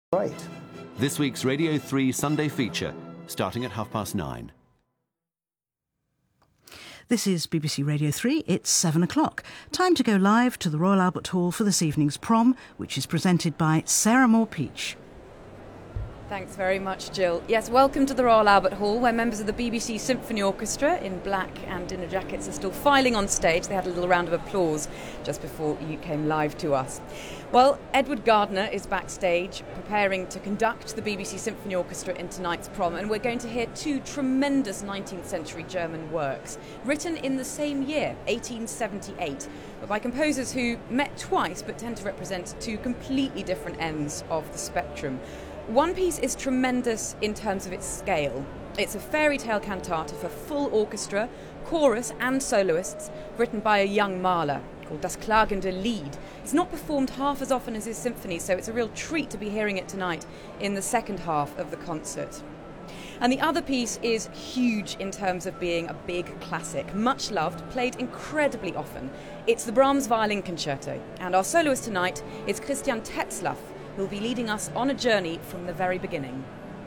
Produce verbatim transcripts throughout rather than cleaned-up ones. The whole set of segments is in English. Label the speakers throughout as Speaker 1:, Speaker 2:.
Speaker 1: Right.
Speaker 2: This week's Radio three Sunday feature, starting at half past nine.
Speaker 3: This is B B C Radio three, it's seven o'clock. Time to go live to the Royal Albert Hall for this evening's prom, which is presented by Sarah Moore-Peach.
Speaker 4: Thanks very much, Jill. Yes, welcome to the Royal Albert Hall, where members of the B B C Symphony Orchestra in black and dinner jackets are still filing on stage. They had a little round of applause just before you came live to us. Well, Edward Gardner is backstage preparing to conduct the B B C Symphony Orchestra in tonight's prom, and we're going to hear two tremendous nineteenth century German works, written in the same year, eighteen seventy-eight, but by composers who met twice but tend to represent two completely different ends of the spectrum. One piece is tremendous in terms of its scale. It's a fairy tale cantata for full orchestra, chorus and soloists, written by a young Mahler called Das Klagende Lied. It's not performed half as often as his symphonies, so it's a real treat to be hearing it tonight in the second half of the concert. And the other piece is huge in terms of being a big classic, much loved, played incredibly often. It's the Brahms Violin Concerto, and our soloist tonight is Christian Tetzlaff, who'll be leading us on a journey from the very beginning.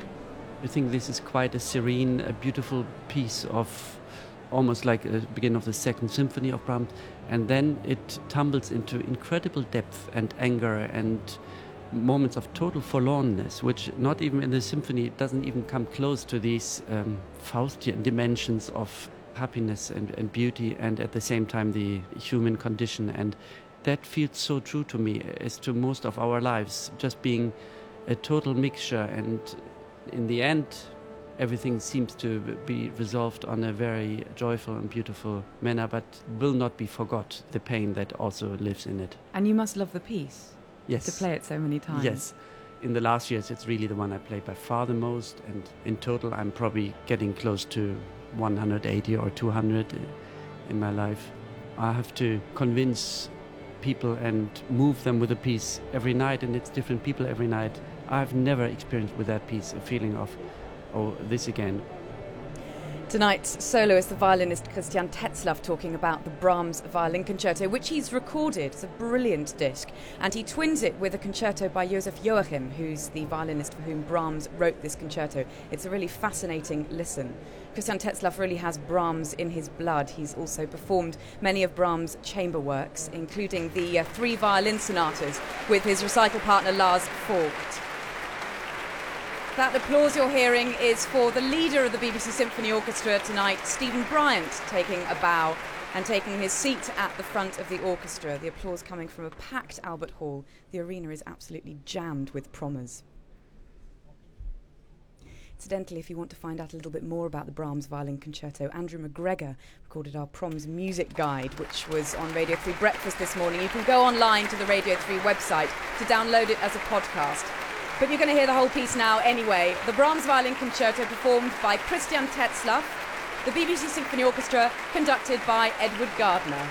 Speaker 5: I think this is quite a serene, a beautiful piece of almost like the beginning of the Second Symphony of Brahms, and then it tumbles into incredible depth and anger and moments of total forlornness, which not even in the symphony doesn't even come close to these um, Faustian dimensions of happiness and, and beauty, and at the same time the human condition. And that feels so true to me, as to most of our lives, just being a total mixture, and in the end everything seems to be resolved on a very joyful and beautiful manner, but will not be forgot, the pain that also lives in it.
Speaker 4: And you must love the piece.
Speaker 5: Yes.
Speaker 4: To play it so many times.
Speaker 5: Yes. In the last years it's really the one I played by far the most, and in total I'm probably getting close to one hundred eighty or two hundred in my life. I have to convince people and move them with a piece every night, and it's different people every night. I've never experienced with that piece a feeling of, oh, this again.
Speaker 4: Tonight's soloist, the violinist Christian Tetzlaff, talking about the Brahms Violin Concerto, which he's recorded. It's a brilliant disc, and he twins it with a concerto by Joseph Joachim, who's the violinist for whom Brahms wrote this concerto. It's a really fascinating listen. Christian Tetzlaff really has Brahms in his blood. He's also performed many of Brahms' chamber works, including the uh, three violin sonatas with his recital partner Lars Vogt. That applause you're hearing is for the leader of the B B C Symphony Orchestra tonight, Stephen Bryant, taking a bow and taking his seat at the front of the orchestra. The applause coming from a packed Albert Hall. The arena is absolutely jammed with promers. Incidentally, if you want to find out a little bit more about the Brahms Violin Concerto, Andrew McGregor recorded our Proms Music Guide, which was on Radio three Breakfast this morning. You can go online to the Radio three website to download it as a podcast. But you're going to hear the whole piece now anyway. The Brahms Violin Concerto performed by Christian Tetzlaff, the B B C Symphony Orchestra conducted by Edward Gardner.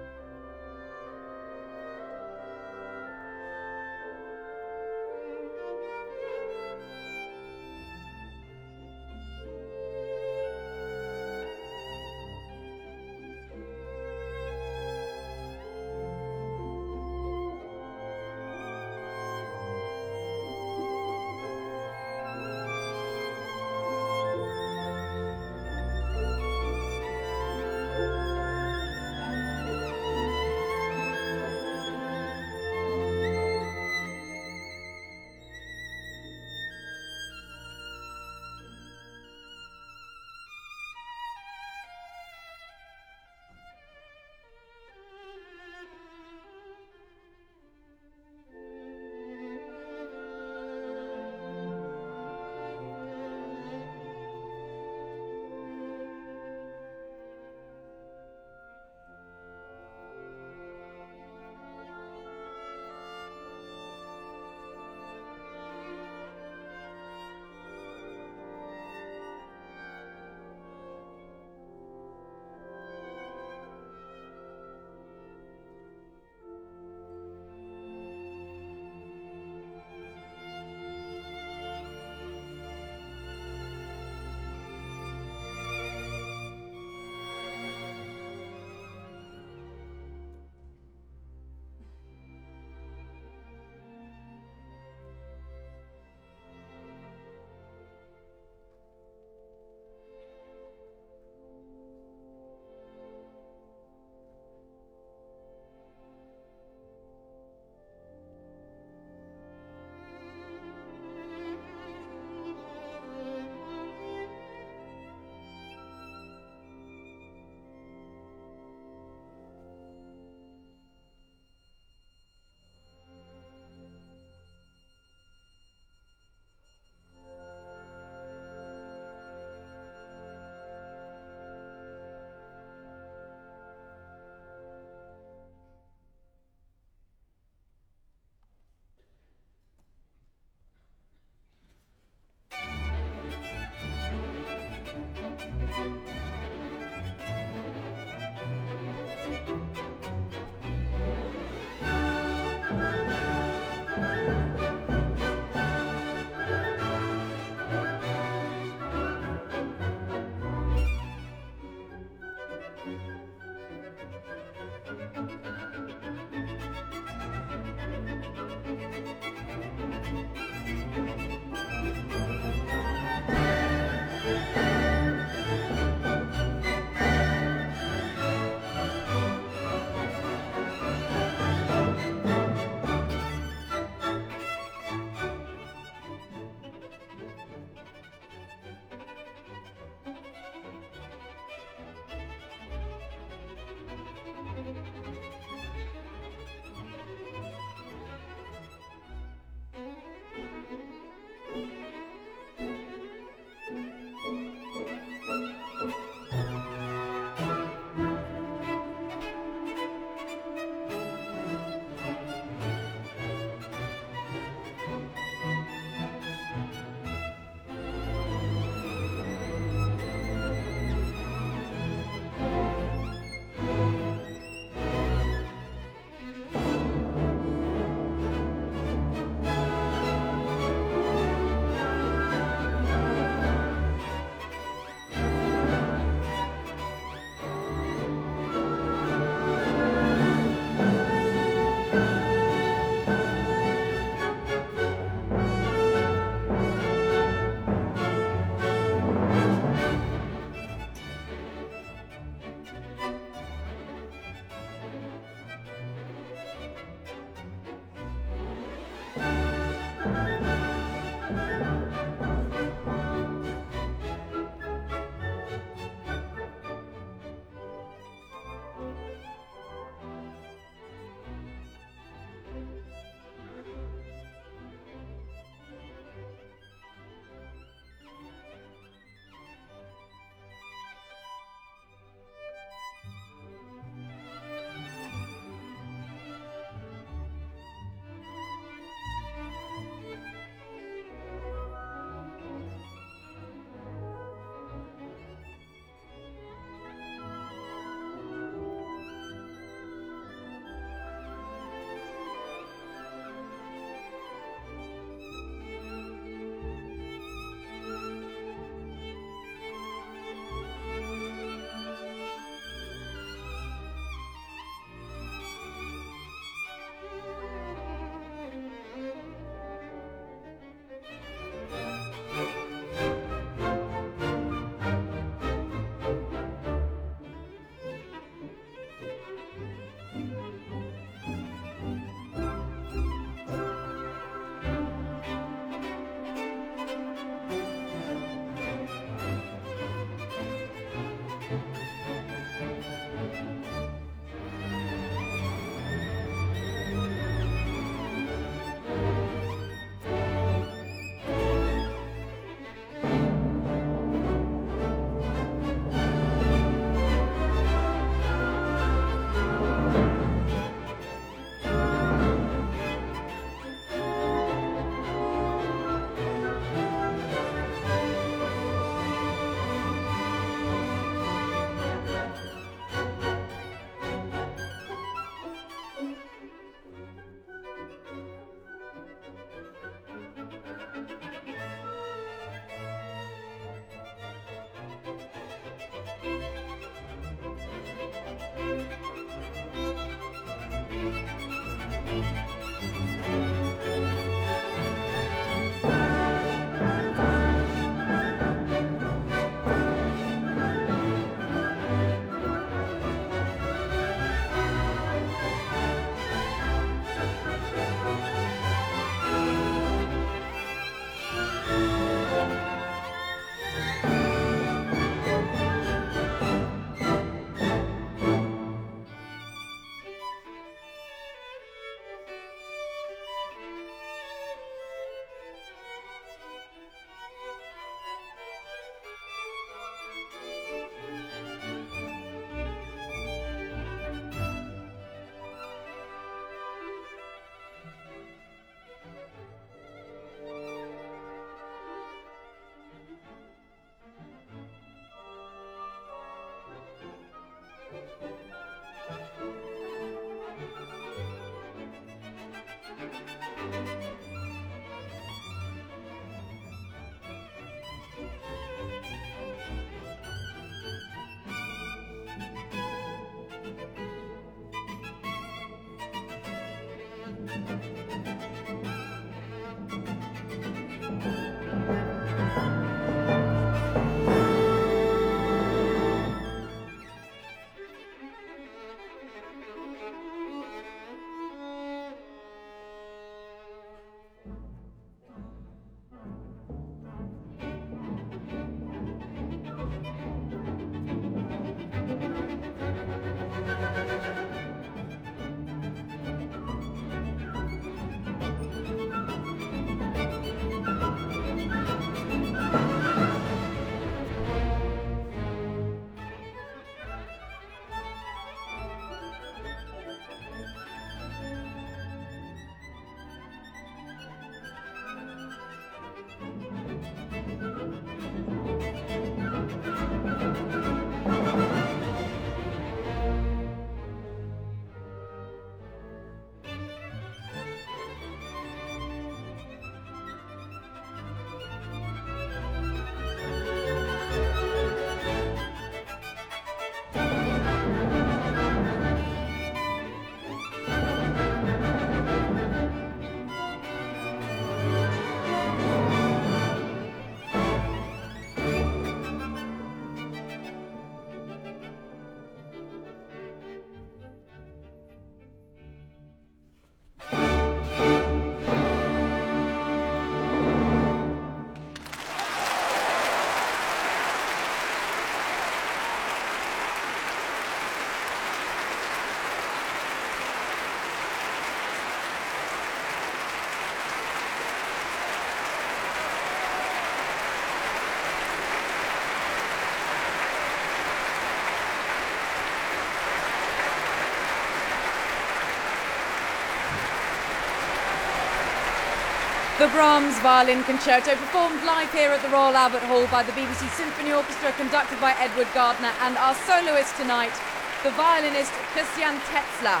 Speaker 4: The Brahms Violin Concerto, performed live here at the Royal Albert Hall by the B B C Symphony Orchestra, conducted by Edward Gardner, and our soloist tonight, the violinist Christian Tetzlaff.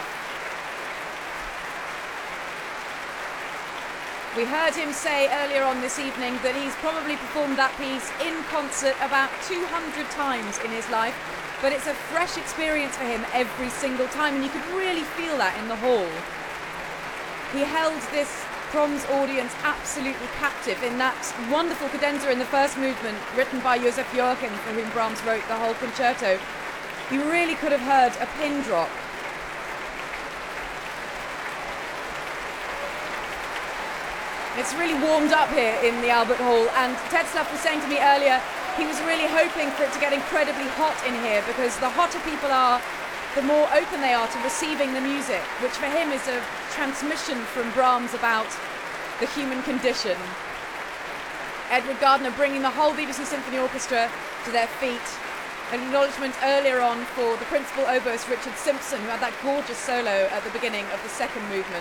Speaker 4: We heard him say earlier on this evening that he's probably performed that piece in concert about two hundred times in his life, but it's a fresh experience for him every single time, and you could really feel that in the hall. He held this Proms audience absolutely captive in that wonderful cadenza in the first movement, written by Joseph Joachim, for whom Brahms wrote the whole concerto. You really could have heard a pin drop. It's really warmed up here in the Albert Hall, and Tetzlaff was saying to me earlier he was really hoping for it to get incredibly hot in here, because the hotter people are, the more open they are to receiving the music, which for him is a transmission from Brahms about the human condition. Edward Gardner bringing the whole B B C Symphony Orchestra to their feet. An acknowledgement earlier on for the principal oboist Richard Simpson, who had that gorgeous solo at the beginning of the second movement.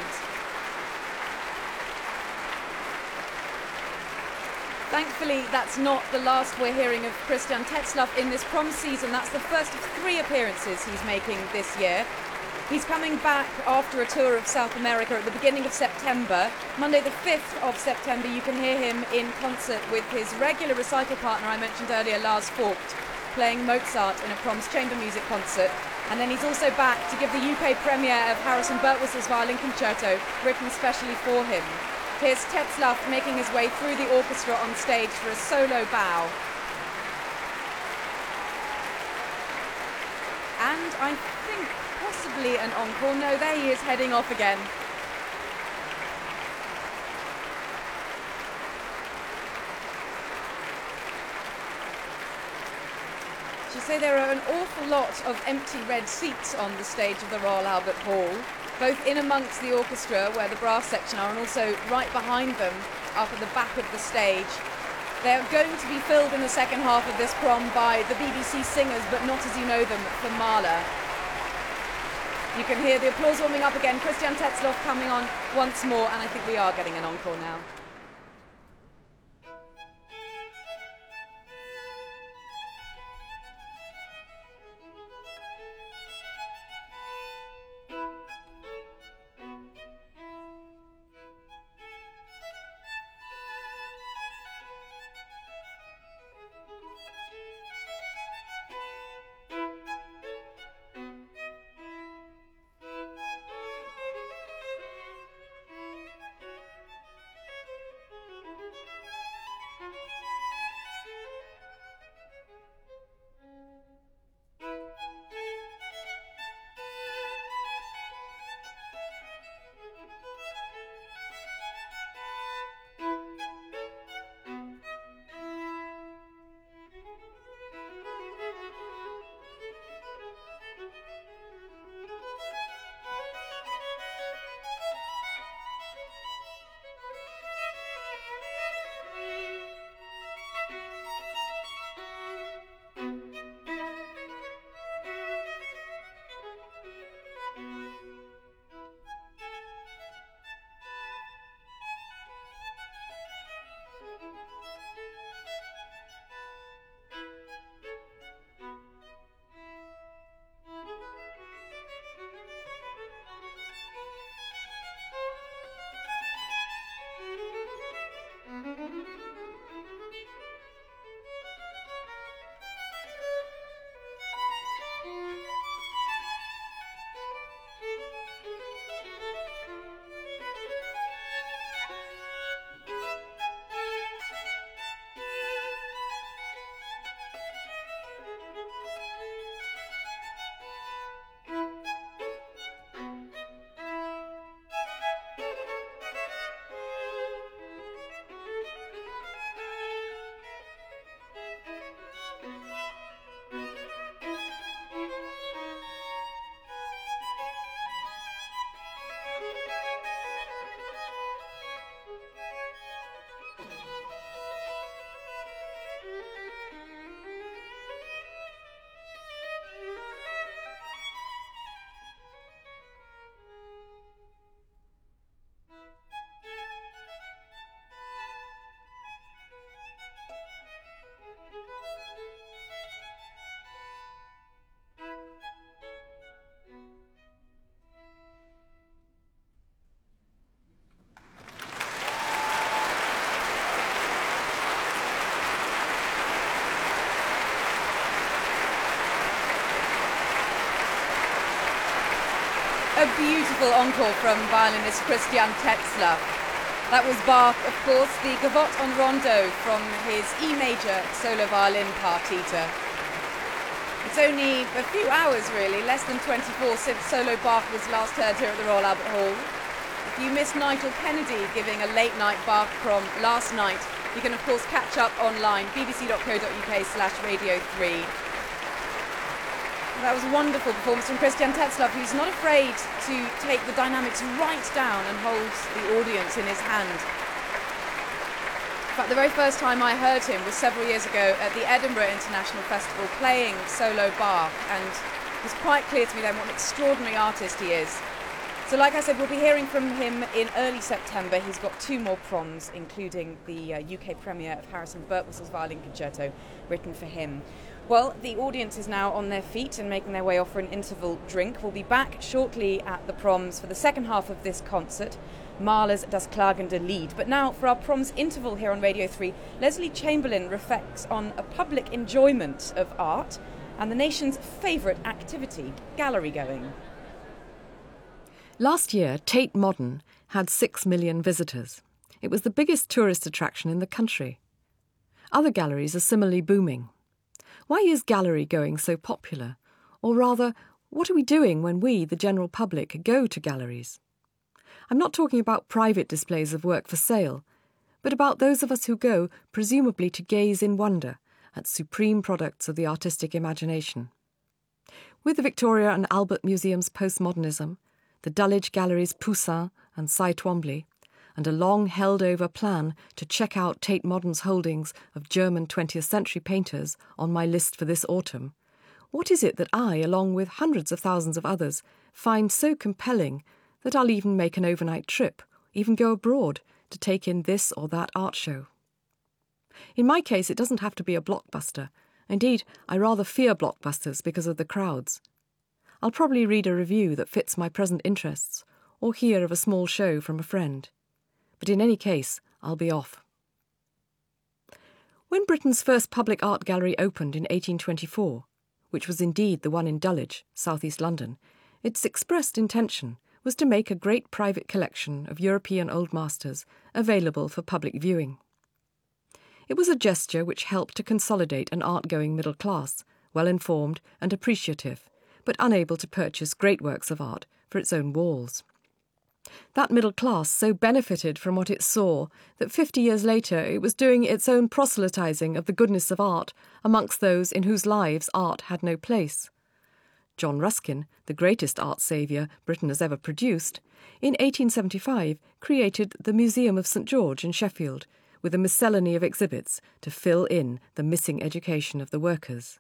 Speaker 4: Thankfully, that's not the last we're hearing of Christian Tetzlaff in this Proms season. That's the first of three appearances he's making this year. He's coming back after a tour of South America at the beginning of September. Monday the fifth of September, you can hear him in concert with his regular recital partner I mentioned earlier, Lars Vogt, playing Mozart in a Proms chamber music concert. And then he's also back to give the U K premiere of Harrison Birtwistle's Violin Concerto, written specially for him. Here's Tetzlaff making his way through the orchestra on stage for a solo bow. And I think possibly an encore. No, there he is heading off again. I should say there are an awful lot of empty red seats on the stage of the Royal Albert Hall, both in amongst the orchestra where the brass section are, and also right behind them up at the back of the stage. They're going to be filled in the second half of this prom by the B B C singers, but not as you know them, from Mahler. You can hear the applause warming up again. Christian Tetzlaff coming on once more, and I think we are getting an encore now. A beautiful encore from violinist Christian Tetzlaff. That was Bach, of course, the Gavotte en Rondo from his E major solo violin partita. It's only a few hours, really, less than twenty-four since solo Bach was last heard here at the Royal Albert Hall. If you missed Nigel Kennedy giving a late-night Bach prom last night, you can, of course, catch up online, bbc.co.uk slash radio 3. That was a wonderful performance from Christian Tetzlaff, who's not afraid to take the dynamics right down and holds the audience in his hand. In fact, the very first time I heard him was several years ago at the Edinburgh International Festival playing solo Bach, and it was quite clear to me then what an extraordinary artist he is. So like I said, we'll be hearing from him in early September. He's got two more proms, including the uh, U K premiere of Harrison Birtwhistle's violin concerto written for him. Well, the audience is now on their feet and making their way off for an interval drink. We'll be back shortly at the proms for the second half of this concert, Mahler's Das klagende Lied. But now, for our proms interval here on Radio three, Leslie Chamberlain reflects on a public enjoyment of art and the nation's favourite activity, gallery going.
Speaker 1: Last year, Tate Modern had six million visitors. It was the biggest tourist attraction in the country. Other galleries are similarly booming. Why is gallery going so popular? Or rather, what are we doing when we, the general public, go to galleries? I'm not talking about private displays of work for sale, but about those of us who go, presumably to gaze in wonder at supreme products of the artistic imagination. With the Victoria and Albert Museum's postmodernism, the Dulwich Gallery's Poussin and Cy Twombly, and a long-held-over plan to check out Tate Modern's holdings of German twentieth century painters on my list for this autumn, what is it that I, along with hundreds of thousands of others, find so compelling that I'll even make an overnight trip, even go abroad, to take in this or that art show? In my case, it doesn't have to be a blockbuster. Indeed, I rather fear blockbusters because of the crowds. I'll probably read a review that fits my present interests, or hear of a small show from a friend. But in any case, I'll be off. When Britain's first public art gallery opened in eighteen twenty-four, which was indeed the one in Dulwich, south-east London, its expressed intention was to make a great private collection of European old masters available for public viewing. It was a gesture which helped to consolidate an art-going middle class, well-informed and appreciative, but unable to purchase great works of art for its own walls. That middle class so benefited from what it saw that fifty years later it was doing its own proselytising of the goodness of art amongst those in whose lives art had no place. John Ruskin, the greatest art saviour Britain has ever produced, in eighteen seventy-five created the Museum of St George in Sheffield, with a miscellany of exhibits to fill in the missing education of the workers.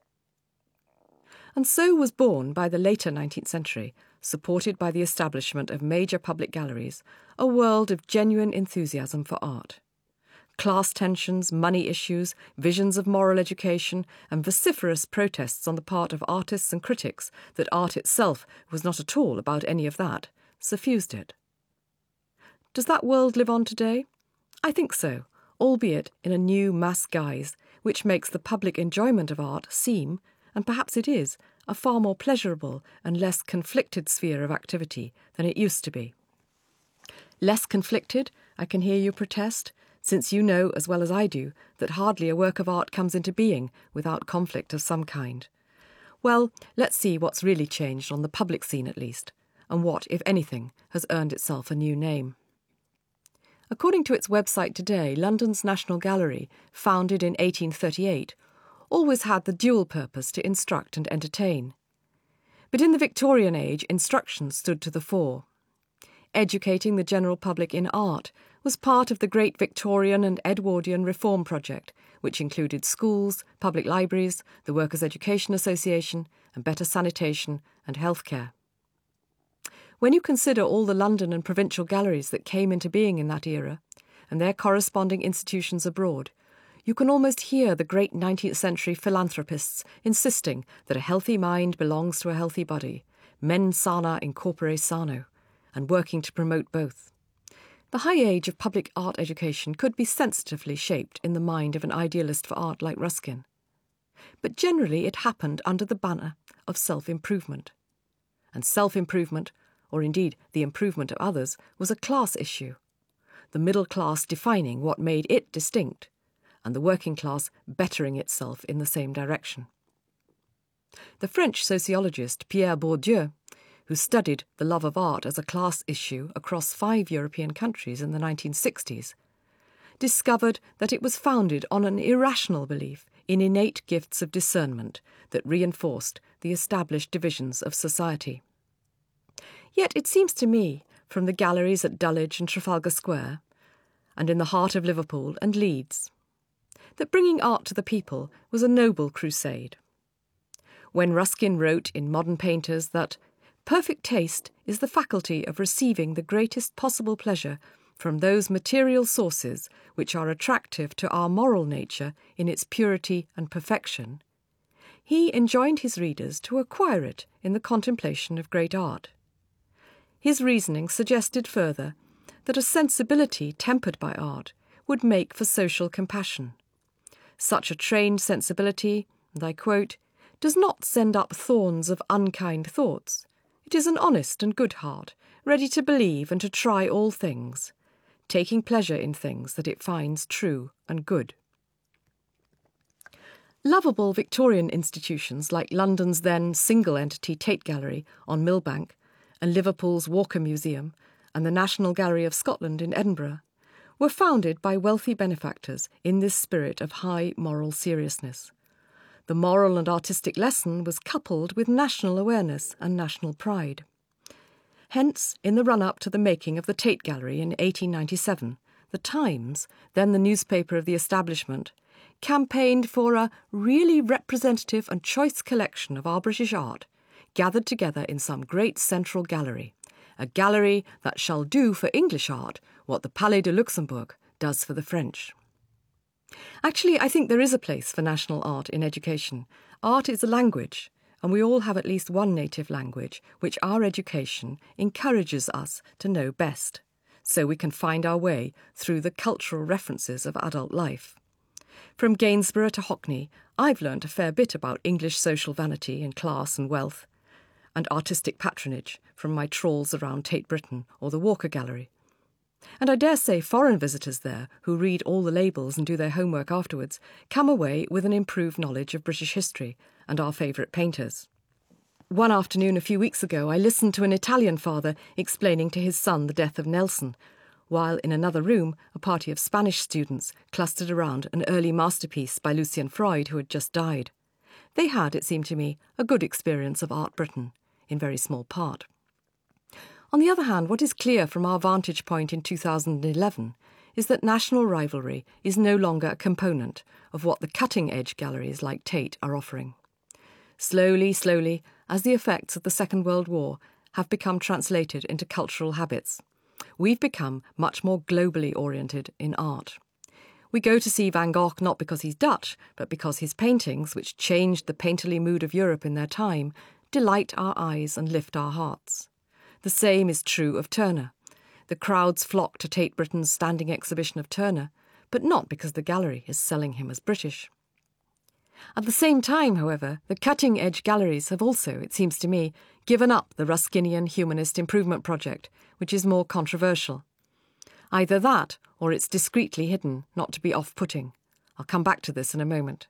Speaker 1: And so was born, by the later nineteenth century, supported by the establishment of major public galleries, a world of genuine enthusiasm for art. Class tensions, money issues, visions of moral education, and vociferous protests on the part of artists and critics that art itself was not at all about any of that, suffused it. Does that world live on today? I think so, albeit in a new mass guise, which makes the public enjoyment of art seem, and perhaps it is, a far more pleasurable and less conflicted sphere of activity than it used to be. Less conflicted, I can hear you protest, since you know as well as I do that hardly a work of art comes into being without conflict of some kind. Well, let's see what's really changed on the public scene at least, and what, if anything, has earned itself a new name. According to its website today, London's National Gallery, founded in eighteen thirty-eight, always had the dual purpose to instruct and entertain. But in the Victorian age, instruction stood to the fore. Educating the general public in art was part of the great Victorian and Edwardian reform project, which included schools, public libraries, the Workers' Education Association, and better sanitation and healthcare. When you consider all the London and provincial galleries that came into being in that era, and their corresponding institutions abroad, you can almost hear the great nineteenth century philanthropists insisting that a healthy mind belongs to a healthy body, mens sana in corpore sano, and working to promote both. The high age of public art education could be sensitively shaped in the mind of an idealist for art like Ruskin. But generally it happened under the banner of self-improvement. And self-improvement or indeed the improvement of others, was a class issue, the middle class defining what made it distinct, and the working class bettering itself in the same direction. The French sociologist Pierre Bourdieu, who studied the love of art as a class issue across five European countries in the nineteen sixties, discovered that it was founded on an irrational belief in innate gifts of discernment that reinforced the established divisions of society. Yet it seems to me, from the galleries at Dulwich and Trafalgar Square, and in the heart of Liverpool and Leeds, that bringing art to the people was a noble crusade. When Ruskin wrote in Modern Painters that perfect taste is the faculty of receiving the greatest possible pleasure from those material sources which are attractive to our moral nature in its purity and perfection, he enjoined his readers to acquire it in the contemplation of great art. His reasoning suggested further that a sensibility tempered by art would make for social compassion. Such a trained sensibility, and I quote, does not send up thorns of unkind thoughts. It is an honest and good heart, ready to believe and to try all things, taking pleasure in things that it finds true and good. Lovable Victorian institutions like London's then single-entity Tate Gallery on Millbank and Liverpool's Walker Museum and the National Gallery of Scotland in Edinburgh were founded by wealthy benefactors in this spirit of high moral seriousness. The moral and artistic lesson was coupled with national awareness and national pride. Hence, in the run-up to the making of the Tate Gallery in eighteen ninety-seven, the Times, then the newspaper of the establishment, campaigned for a really representative and choice collection of our British art, gathered together in some great central gallery, a gallery that shall do for English art what the Palais de Luxembourg does for the French. Actually, I think there is a place for national art in education. Art is a language, and we all have at least one native language which our education encourages us to know best, so we can find our way through the cultural references of adult life. From Gainsborough to Hockney, I've learnt a fair bit about English social vanity and class and wealth, and artistic patronage from my trawls around Tate Britain or the Walker Gallery. And I dare say foreign visitors there, who read all the labels and do their homework afterwards, come away with an improved knowledge of British history and our favourite painters. One afternoon a few weeks ago, I listened to an Italian father explaining to his son the death of Nelson, while in another room a party of Spanish students clustered around an early masterpiece by Lucian Freud, who had just died. They had, it seemed to me, a good experience of Art Britain, in very small part. On the other hand, what is clear from our vantage point in two thousand eleven is that national rivalry is no longer a component of what the cutting-edge galleries like Tate are offering. Slowly, slowly, as the effects of the Second World War have become translated into cultural habits, we've become much more globally oriented in art. We go to see Van Gogh not because he's Dutch, but because his paintings, which changed the painterly mood of Europe in their time, delight our eyes and lift our hearts. The same is true of Turner. The crowds flock to Tate Britain's standing exhibition of Turner, but not because the gallery is selling him as British. At the same time, however, the cutting-edge galleries have also, it seems to me, given up the Ruskinian humanist improvement project, which is more controversial. Either that, or it's discreetly hidden, not to be off-putting. I'll come back to this in a moment.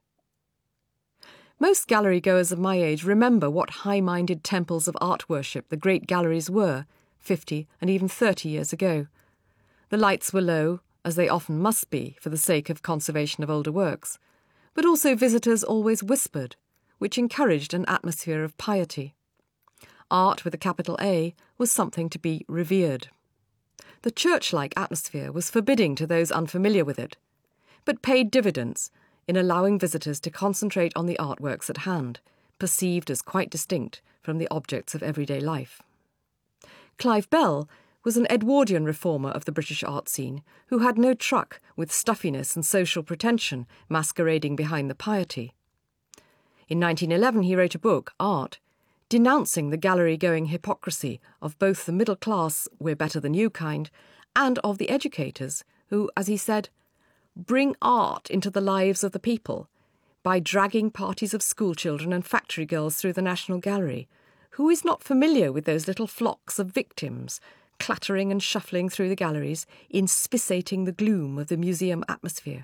Speaker 1: Most gallery-goers of my age remember what high-minded temples of art worship the great galleries were fifty and even thirty years ago. The lights were low, as they often must be for the sake of conservation of older works, but also visitors always whispered, which encouraged an atmosphere of piety. Art with a capital A was something to be revered. The church-like atmosphere was forbidding to those unfamiliar with it, but paid dividends in allowing visitors to concentrate on the artworks at hand, perceived as quite distinct from the objects of everyday life. Clive Bell was an Edwardian reformer of the British art scene who had no truck with stuffiness and social pretension masquerading behind the piety. In nineteen eleven he wrote a book, Art, denouncing the gallery-going hypocrisy of both the middle class, we're better than you kind, and of the educators who, as he said, bring art into the lives of the people by dragging parties of schoolchildren and factory girls through the National Gallery, Who is not familiar with those little flocks of victims clattering and shuffling through the galleries, inspissating the gloom of the museum atmosphere?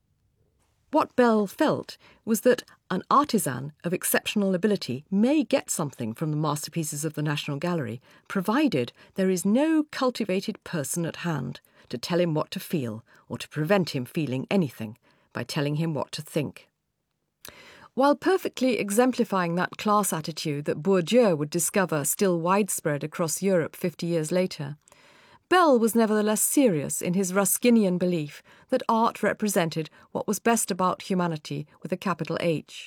Speaker 1: What Bell felt was that an artisan of exceptional ability may get something from the masterpieces of the National Gallery, provided there is no cultivated person at hand to tell him what to feel or to prevent him feeling anything by telling him what to think. While perfectly exemplifying that class attitude that Bourdieu would discover still widespread across Europe fifty years later, Bell was nevertheless serious in his Ruskinian belief that art represented what was best about humanity with a capital H.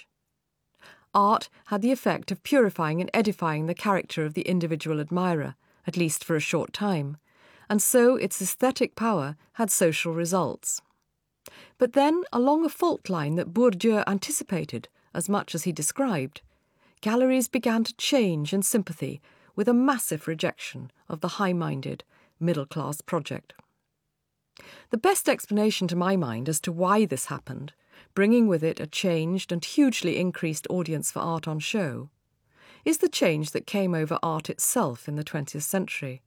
Speaker 1: Art had the effect of purifying and edifying the character of the individual admirer, at least for a short time, and so its aesthetic power had social results. But then, along a fault line that Bourdieu anticipated as much as he described, galleries began to change in sympathy with a massive rejection of the high-minded, middle-class project. The best explanation to my mind as to why this happened, bringing with it a changed and hugely increased audience for art on show, is the change that came over art itself in the twentieth century.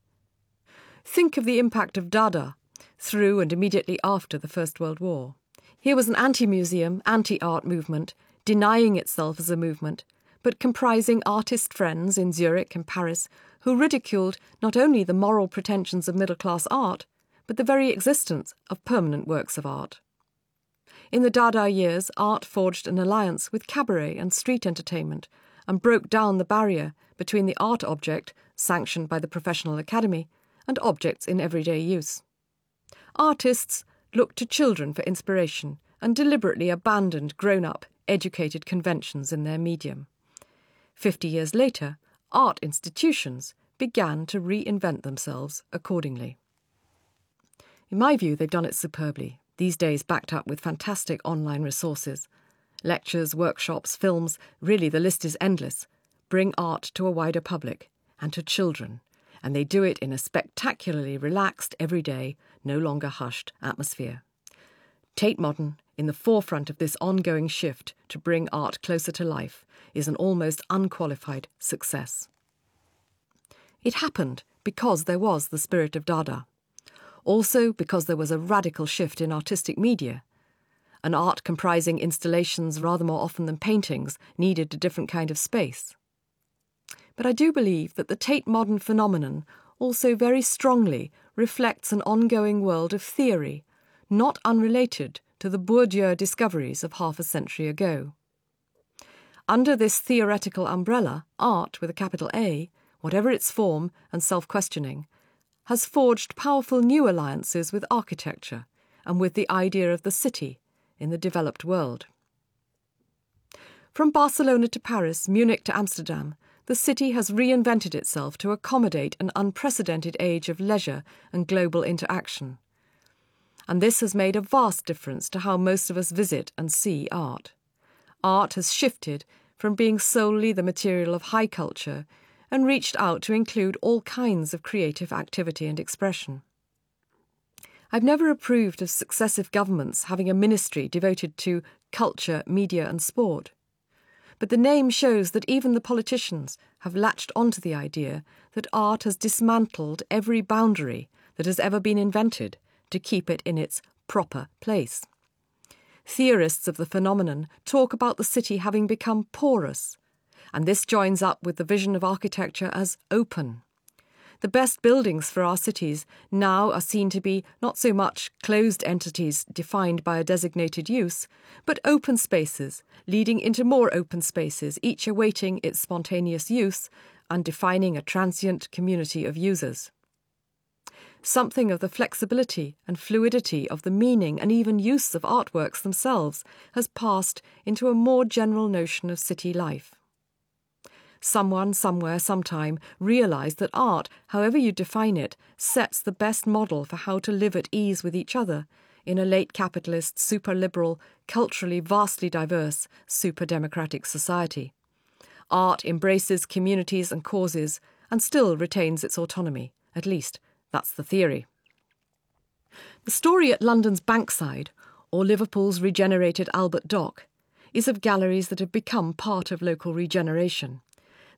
Speaker 1: Think of the impact of Dada through and immediately after the First World War. Here was an anti-museum, anti-art movement, denying itself as a movement, but comprising artist friends in Zurich and Paris who ridiculed not only the moral pretensions of middle-class art, but the very existence of permanent works of art. In the Dada years, art forged an alliance with cabaret and street entertainment and broke down the barrier between the art object, sanctioned by the Professional Academy, and objects in everyday use. Artists looked to children for inspiration and deliberately abandoned grown-up, educated conventions in their medium. Fifty years later, art institutions began to reinvent themselves accordingly. In my view, they've done it superbly, these days backed up with fantastic online resources. Lectures, workshops, films, really the list is endless, bring art to a wider public and to children, and they do it in a spectacularly relaxed, everyday, no longer hushed atmosphere. Tate Modern, in the forefront of this ongoing shift to bring art closer to life, is an almost unqualified success. It happened because there was the spirit of Dada. Also because there was a radical shift in artistic media. An art comprising installations rather more often than paintings needed a different kind of space. But I do believe that the Tate Modern phenomenon also very strongly reflects an ongoing world of theory, not unrelated to the Bourdieu discoveries of half a century ago. Under this theoretical umbrella, art, with a capital A, whatever its form and self-questioning, has forged powerful new alliances with architecture and with the idea of the city in the developed world. From Barcelona to Paris, Munich to Amsterdam, the city has reinvented itself to accommodate an unprecedented age of leisure and global interaction. And this has made a vast difference to how most of us visit and see art. Art has shifted from being solely the material of high culture and reached out to include all kinds of creative activity and expression. I've never approved of successive governments having a ministry devoted to culture, media and sport. But the name shows that even the politicians have latched onto the idea that art has dismantled every boundary that has ever been invented to keep it in its proper place. Theorists of the phenomenon talk about the city having become porous, and this joins up with the vision of architecture as open. The best buildings for our cities now are seen to be not so much closed entities defined by a designated use, but open spaces leading into more open spaces, each awaiting its spontaneous use and defining a transient community of users. Something of the flexibility and fluidity of the meaning and even use of artworks themselves has passed into a more general notion of city life. Someone, somewhere, sometime realised that art, however you define it, sets the best model for how to live at ease with each other in a late capitalist, super-liberal, culturally vastly diverse, super-democratic society. Art embraces communities and causes and still retains its autonomy, at least that's the theory. The story at London's Bankside, or Liverpool's regenerated Albert Dock, is of galleries that have become part of local regeneration.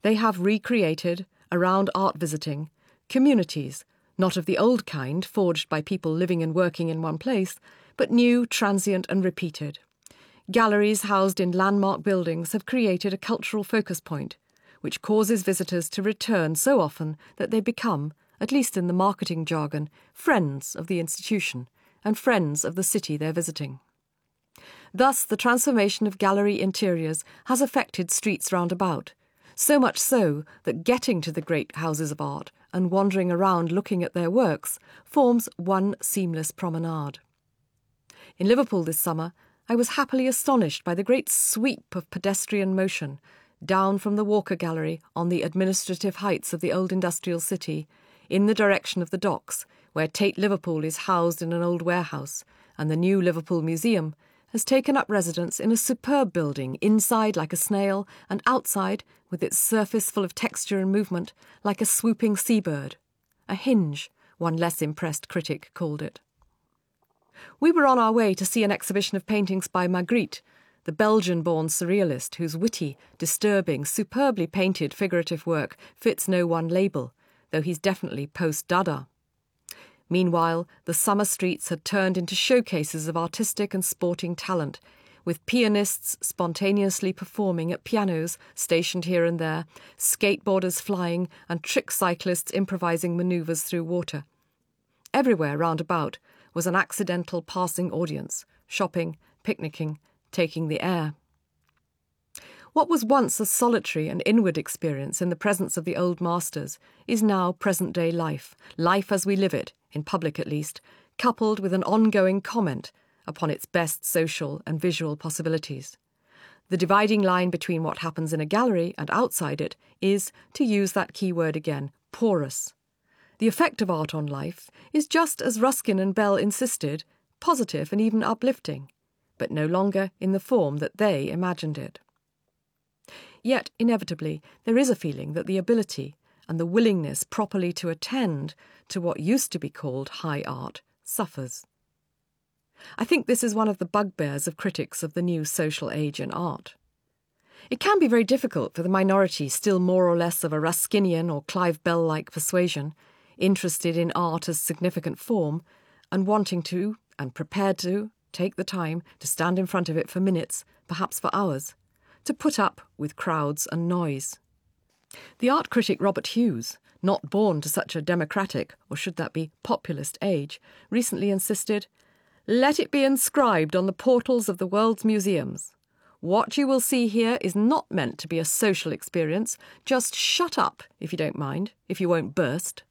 Speaker 1: They have recreated, around art visiting, communities, not of the old kind forged by people living and working in one place, but new, transient and repeated. Galleries housed in landmark buildings have created a cultural focus point, which causes visitors to return so often that they become, at least in the marketing jargon, friends of the institution and friends of the city they're visiting. Thus, the transformation of gallery interiors has affected streets round about, so much so that getting to the great houses of art and wandering around looking at their works forms one seamless promenade. In Liverpool this summer, I was happily astonished by the great sweep of pedestrian motion down from the Walker Gallery on the administrative heights of the old industrial city, in the direction of the docks, where Tate Liverpool is housed in an old warehouse, and the new Liverpool Museum has taken up residence in a superb building, inside like a snail, and outside, with its surface full of texture and movement, like a swooping seabird. A hinge, one less impressed critic called it. We were on our way to see an exhibition of paintings by Magritte, the Belgian-born surrealist whose witty, disturbing, superbly painted figurative work fits no one label, though he's definitely post-Dada. Meanwhile, the summer streets had turned into showcases of artistic and sporting talent, with pianists spontaneously performing at pianos stationed here and there, skateboarders flying and trick cyclists improvising manoeuvres through water. Everywhere round about was an accidental passing audience, shopping, picnicking, taking the air. What was once a solitary and inward experience in the presence of the old masters is now present-day life, life as we live it, in public at least, coupled with an ongoing comment upon its best social and visual possibilities. The dividing line between what happens in a gallery and outside it is, to use that key word again, porous. The effect of art on life is just as Ruskin and Bell insisted, positive and even uplifting, but no longer in the form that they imagined it. Yet, inevitably, there is a feeling that the ability and the willingness properly to attend to what used to be called high art suffers. I think this is one of the bugbears of critics of the new social age in art. It can be very difficult for the minority still more or less of a Ruskinian or Clive Bell-like persuasion, interested in art as significant form, and wanting to, and prepared to, take the time to stand in front of it for minutes, perhaps for hours, to put up with crowds and noise. The art critic Robert Hughes, not born to such a democratic, or should that be populist, age, recently insisted, "Let it be inscribed on the portals of the world's museums. What you will see here is not meant to be a social experience. Just shut up, if you don't mind, if you won't burst."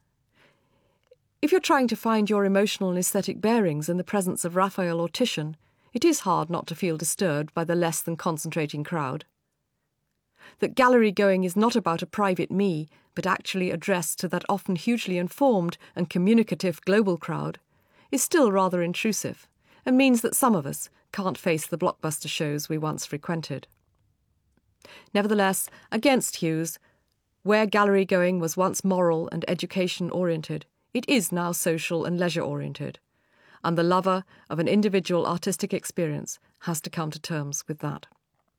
Speaker 1: If you're trying to find your emotional and aesthetic bearings in the presence of Raphael or Titian, it is hard not to feel disturbed by the less than concentrating crowd. That gallery going is not about a private me, but actually addressed to that often hugely informed and communicative global crowd, is still rather intrusive, and means that some of us can't face the blockbuster shows we once frequented. Nevertheless, against Hughes, where gallery going was once moral and education-oriented, it is now social and leisure-oriented, and the lover of an individual artistic experience has to come to terms with that.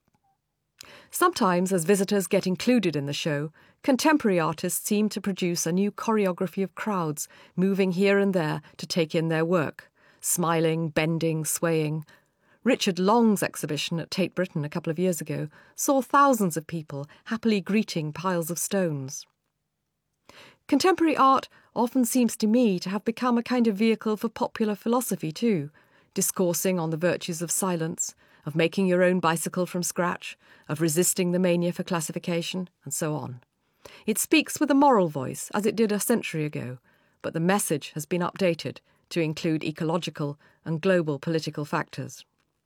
Speaker 1: Sometimes, as visitors get included in the show, contemporary artists seem to produce a new choreography of crowds moving here and there to take in their work, smiling, bending, swaying. Richard Long's exhibition at Tate Britain a couple of years ago saw thousands of people happily greeting piles of stones. Contemporary art often seems to me to have become a kind of vehicle for popular philosophy too, discoursing on the virtues of silence, of making your own bicycle from scratch, of resisting the mania for classification, and so on. It speaks with a moral voice, as it did a century ago, but the message has been updated to include ecological and global political factors.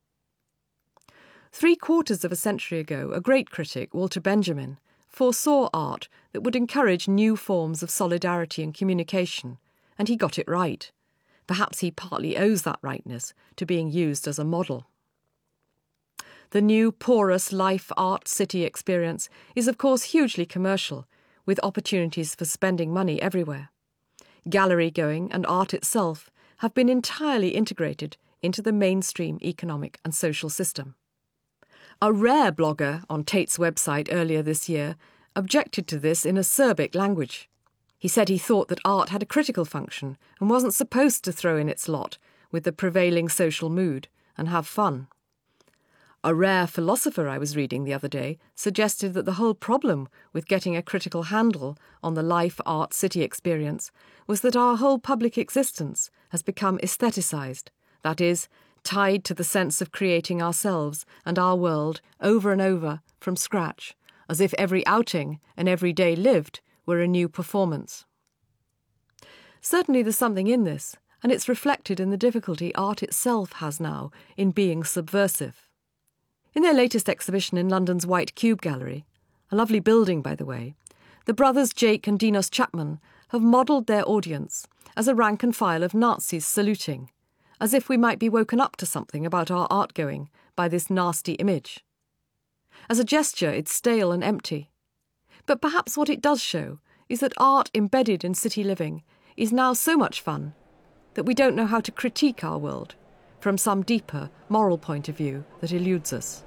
Speaker 1: Three quarters of a century ago, a great critic, Walter Benjamin, foresaw art that would encourage new forms of solidarity and communication, and he got it right. Perhaps he partly owes that rightness to being used as a model. The new porous life art city experience is of course hugely commercial, with opportunities for spending money everywhere. Gallery going and art itself have been entirely integrated into the mainstream economic and social system. A rare blogger on Tate's website earlier this year objected to this in acerbic language. He said he thought that art had a critical function and wasn't supposed to throw in its lot with the prevailing social mood and have fun. A rare philosopher I was reading the other day suggested that the whole problem with getting a critical handle on the life-art-city experience was that our whole public existence has become aestheticised, that is, tied to the sense of creating ourselves and our world over and over from scratch, as if every outing and every day lived were a new performance. Certainly there's something in this, and it's reflected in the difficulty art itself has now in being subversive. In their latest exhibition in London's White Cube Gallery, a lovely building by the way, the brothers Jake and Dinos Chapman have modelled their audience as a rank and file of Nazis saluting, as if we might be woken up to something about our art-going by this nasty image. As a gesture, it's stale and empty. But perhaps what it does show is that art embedded in city living is now so much fun that we don't know how to critique our world from some deeper moral point of view that eludes us.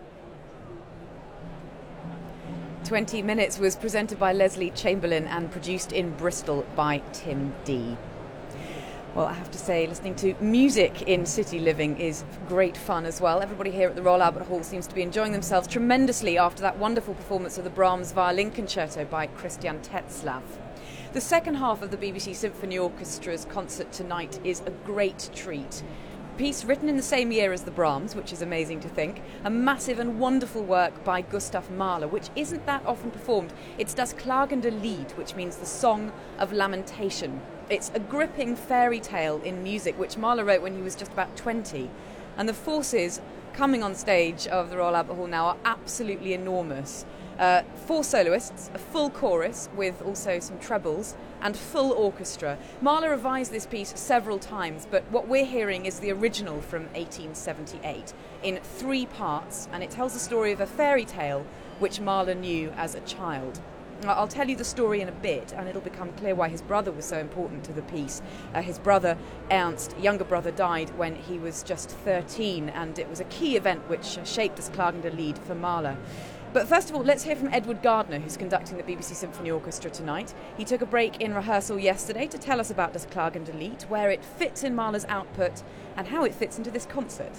Speaker 4: twenty minutes was presented by Leslie Chamberlain and produced in Bristol by Tim Dee. Well, I have to say, listening to music in city living is great fun as well. Everybody here at the Royal Albert Hall seems to be enjoying themselves tremendously after that wonderful performance of the Brahms Violin Concerto by Christian Tetzlaff. The second half of the B B C Symphony Orchestra's concert tonight is a great treat. A piece written in the same year as the Brahms, which is amazing to think, a massive and wonderful work by Gustav Mahler, which isn't that often performed. It's Das klagende Lied, which means the song of lamentation. It's a gripping fairy tale in music, which Mahler wrote when he was just about twenty. And the forces coming on stage of the Royal Albert Hall now are absolutely enormous. Uh, four soloists, a full chorus with also some trebles, and full orchestra. Mahler revised this piece several times, but what we're hearing is the original from eighteen seventy-eight in three parts, and it tells the story of a fairy tale which Mahler knew as a child. I'll tell you the story in a bit, and it'll become clear why his brother was so important to the piece. Uh, his brother, Ernst, younger brother, died when he was just thirteen, and it was a key event which shaped Das klagende Lied for Mahler. But first of all, let's hear from Edward Gardner, who's conducting the B B C Symphony Orchestra tonight. He took a break in rehearsal yesterday to tell us about Das klagende Lied, where it fits in Mahler's output, and how it fits into this concert.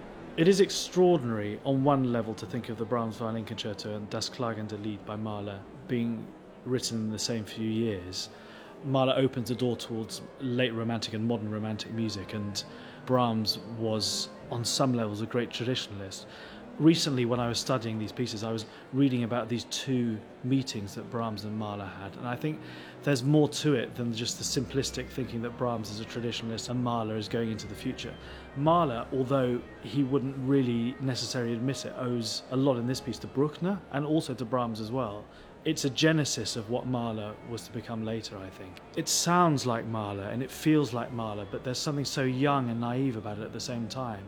Speaker 6: It is extraordinary on one level to think of the Brahms Violin Concerto and Das klagende Lied by Mahler being written in the same few years. Mahler opens the door towards late romantic and modern romantic music, and Brahms was on some levels a great traditionalist. Recently, when I was studying these pieces, I was reading about these two meetings that Brahms and Mahler had, and I think there's more to it than just the simplistic thinking that Brahms is a traditionalist and Mahler is going into the future. Mahler, although he wouldn't really necessarily admit it, owes a lot in this piece to Bruckner and also to Brahms as well. It's a genesis of what Mahler was to become later, I think. It sounds like Mahler and it feels like Mahler, but there's something so young and naive about it at the same time.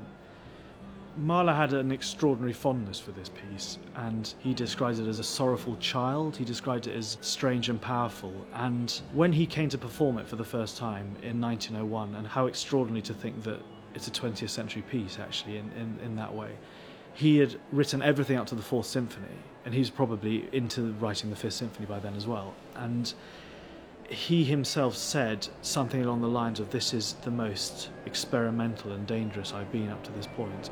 Speaker 6: Mahler had an extraordinary fondness for this piece, and he describes it as a sorrowful child. He described it as strange and powerful, and when he came to perform it for the first time in nineteen oh one, and how extraordinary to think that it's a twentieth century piece actually in, in, in that way. He had written everything up to the Fourth Symphony, and he was probably into writing the Fifth Symphony by then as well, and he himself said something along the lines of, "This is the most experimental and dangerous I've been up to this point."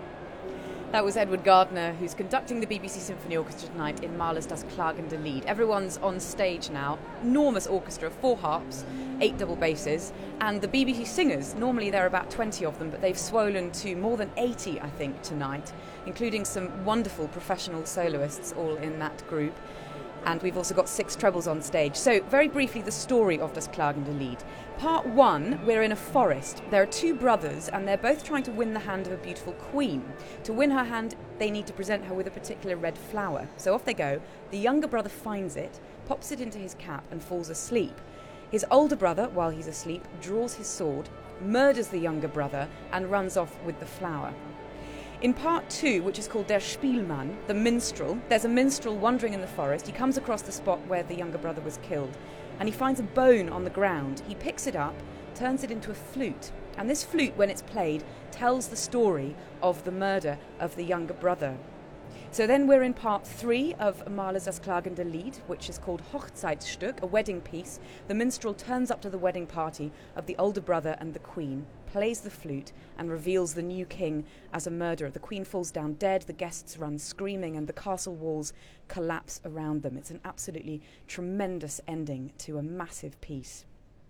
Speaker 4: That was Edward Gardner, who's conducting the B B C Symphony Orchestra tonight in Mahler's Das klagende Lied. Everyone's on stage now. Enormous orchestra, four harps, eight double basses, and the B B C singers, normally there are about twenty of them, but they've swollen to more than eighty, I think, tonight, including some wonderful professional soloists all in that group. And we've also got six trebles on stage. So, very briefly, the story of Das klagende Lied. Part one, we're in a forest. There are two brothers, and they're both trying to win the hand of a beautiful queen. To win her hand, they need to present her with a particular red flower. So off they go. The younger brother finds it, pops it into his cap, and falls asleep. His older brother, while he's asleep, draws his sword, murders the younger brother, and runs off with the flower. In part two, which is called Der Spielmann, the minstrel, there's a minstrel wandering in the forest. He comes across the spot where the younger brother was killed, and he finds a bone on the ground. He picks it up, turns it into a flute, and this flute, when it's played, tells the story of the murder of the younger brother. So then we're in part three of Mahler's Das klagende Lied, which is called Hochzeitsstück, a wedding piece. The minstrel turns up to the wedding party of the older brother and the queen, plays the flute and reveals the new king as a murderer. The queen falls down dead, the guests run screaming, and the castle walls collapse around them. It's an absolutely tremendous ending to a massive piece.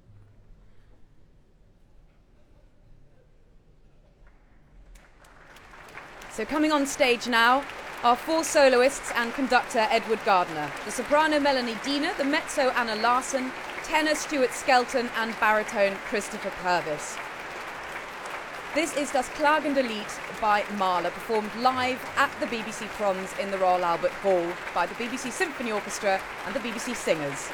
Speaker 4: So coming on stage now, our four soloists and conductor Edward Gardner, the soprano Melanie Diener, the mezzo Anna Larson, tenor Stuart Skelton and baritone Christopher Purvis. This is Das klagende Lied by Mahler, performed live at the B B C Proms in the Royal Albert Hall by the B B C Symphony Orchestra and the B B C Singers.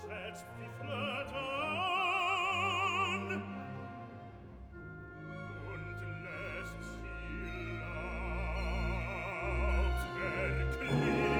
Speaker 7: setzt die Flöte an und lässt sie laut erklingen.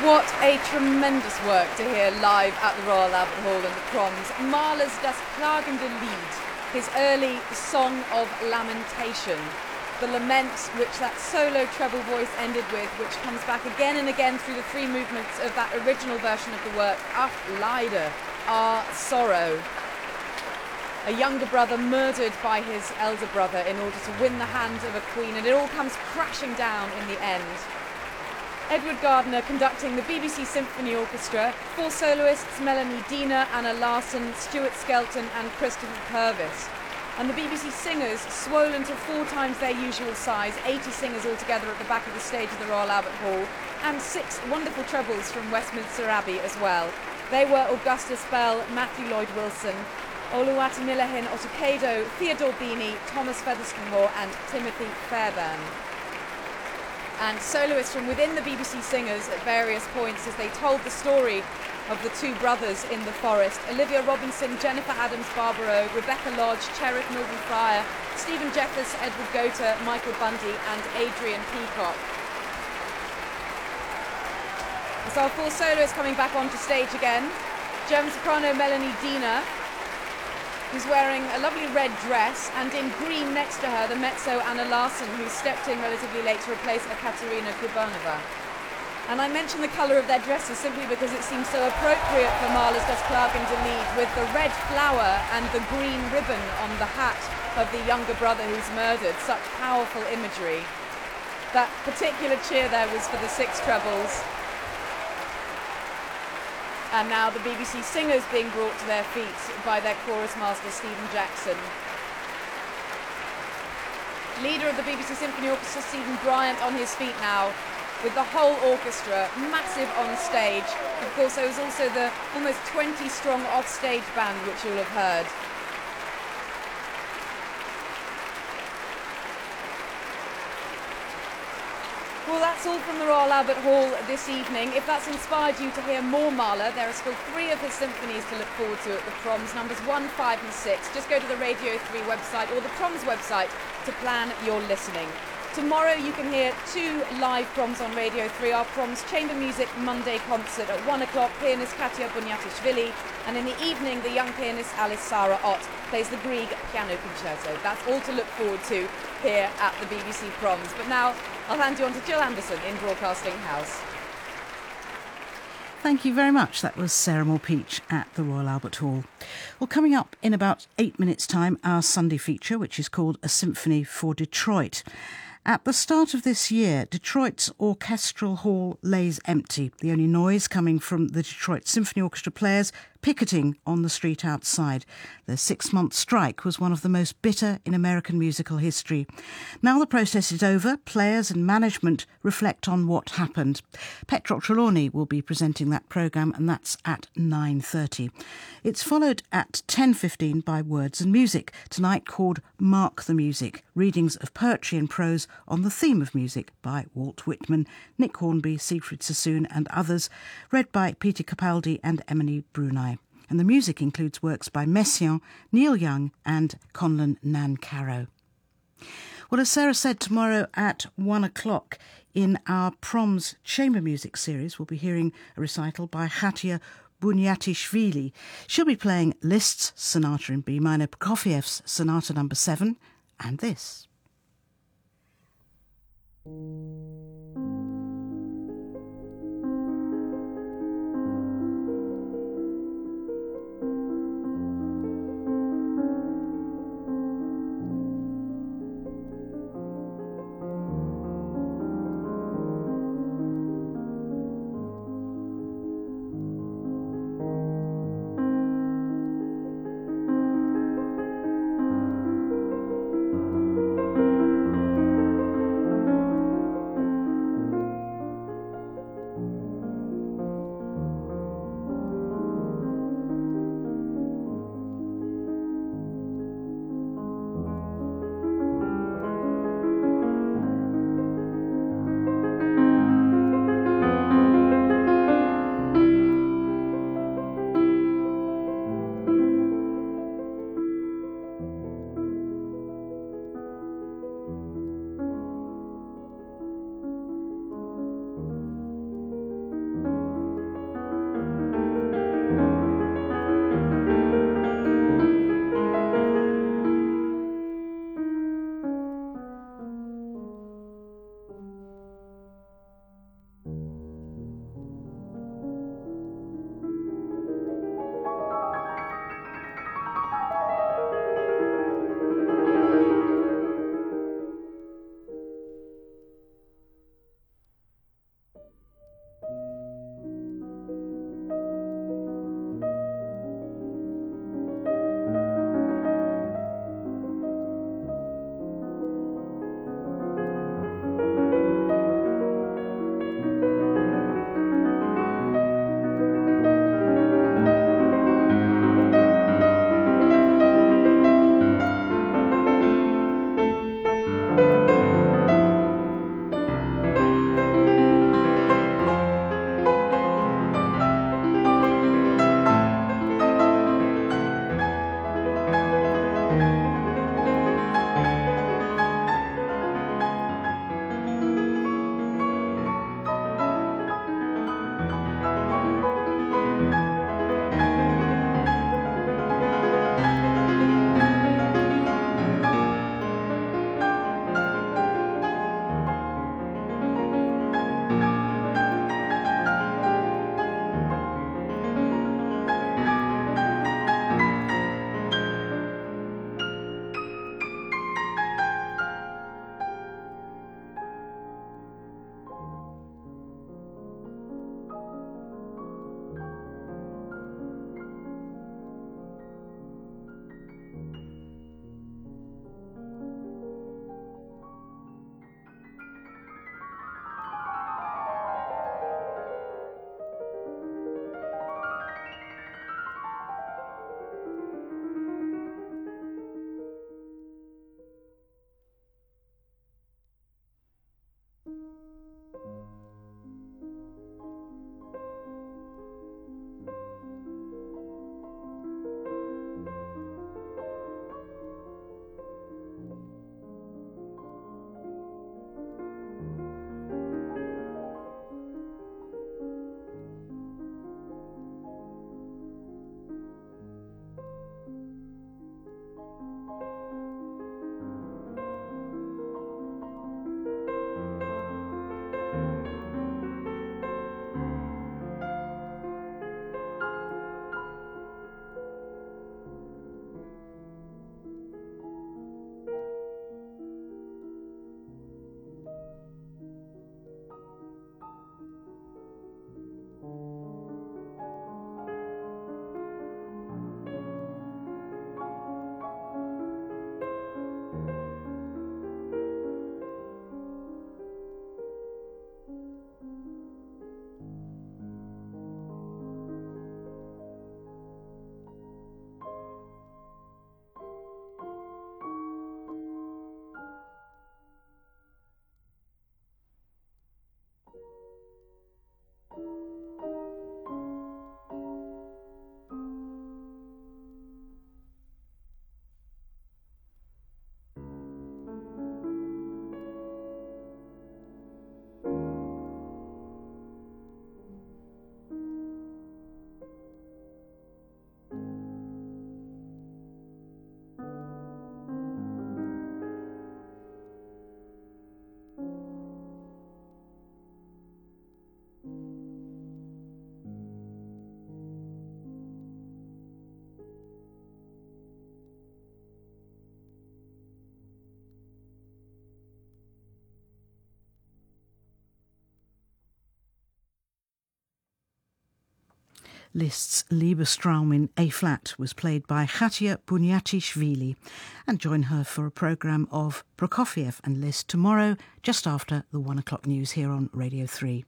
Speaker 4: What a tremendous work to hear live at the Royal Albert Hall in the Proms. Mahler's Das klagende Lied, his early Song of Lamentation. The lament which that solo treble voice ended with, which comes back again and again through the three movements of that original version of the work, Ach Leider, Our Sorrow. A younger brother murdered by his elder brother in order to win the hand of a queen, and it all comes crashing down in the end. Edward Gardner conducting the B B C Symphony Orchestra, four soloists, Melanie Diener, Anna Larson, Stuart Skelton and Christopher Purvis. And the B B C singers, swollen to four times their usual size, eighty singers altogether at the back of the stage of the Royal Albert Hall, and six wonderful trebles from Westminster Abbey as well. They were Augustus Bell, Matthew Lloyd Wilson, Oluwatimilehin Otukedo, Theodore Beanie, Thomas Featherstonhaugh and Timothy Fairbairn. And soloists from within the B B C singers at various points as they told the story of the two brothers in the forest. Olivia Robinson, Jennifer Adams Barbaro, Rebecca Lodge, Cherith Milton Fryer, Stephen Jeffers, Edward Gota, Michael Bundy and Adrian Peacock. So our four soloists coming back onto stage again. German soprano Melanie Diener, who's wearing a lovely red dress, and in green next to her, the mezzo Anna Larson, who stepped in relatively late to replace Ekaterina Kubanova. And I mention the colour of their dresses simply because it seems so appropriate for Mahler's Das klagende Lied, with the red flower and the green ribbon on the hat of the younger brother who's murdered. Such powerful imagery. That particular cheer there was for the six trebles. And now the B B C singers being brought to their feet by their chorus master Stephen Jackson. Leader of the B B C Symphony Orchestra, Stephen Bryant, on his feet now, with the whole orchestra, massive on stage. Of course, there was also the almost twenty strong off-stage band, which you'll have heard. Well, that's all from the Royal Albert Hall this evening. If that's inspired you to hear more Mahler, there are still three of his symphonies to look forward to at the Proms, numbers one, five and six. Just go to the Radio three website or the Proms website to plan your listening. Tomorrow you can hear two live Proms on Radio three, our Proms Chamber Music Monday concert at one o'clock, pianist Katia Bunyatishvili, and in the evening the young pianist Alice Sarah Ott plays the Grieg Piano Concerto. That's all to look forward to here at the B B C Proms. But now I'll hand you on to Jill Anderson in Broadcasting House.
Speaker 3: Thank you very much. That was Sarah Moore-Peach at the Royal Albert Hall. Well, coming up in about eight minutes' time, our Sunday feature, which is called A Symphony for Detroit. At the start of this year, Detroit's orchestral hall lays empty, the only noise coming from the Detroit Symphony Orchestra players picketing on the street outside. Their six-month strike was one of the most bitter in American musical history. Now the process is over, players and management reflect on what happened. Petrock Trelawney will be presenting that programme, and that's at nine thirty. It's followed at ten fifteen by Words and Music, tonight called Mark the Music, readings of poetry and prose on the theme of music by Walt Whitman, Nick Hornby, Siegfried Sassoon and others, read by Peter Capaldi and Emily Brunei. And the music includes works by Messiaen, Neil Young and Conlon Nancarrow. Well, as Sarah said, tomorrow at one o'clock in our Proms Chamber Music series, we'll be hearing a recital by Katia Bunyatishvili. She'll be playing Liszt's Sonata in B minor, Prokofiev's Sonata number seven, and this. Liszt's Liebestraum in A-flat was played by Khatia Bunyatishvili, and join her for a programme of Prokofiev and Liszt tomorrow, just after the one o'clock news here on Radio three.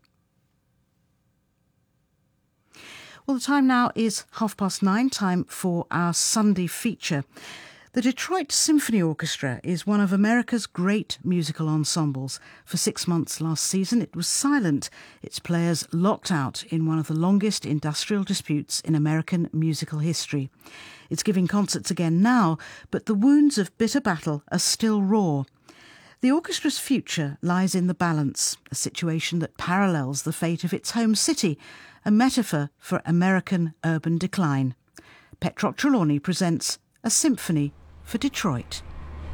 Speaker 3: Well, the time now is half past nine, time for our Sunday feature. The Detroit Symphony Orchestra is one of America's great musical ensembles. For six months last season, it was silent, its players locked out in one of the longest industrial disputes in American musical history. It's giving concerts again now, but the wounds of bitter battle are still raw. The orchestra's future lies in the balance, a situation that parallels the fate of its home city, a metaphor for American urban decline. Petrok Trelawney presents A Symphony for Detroit.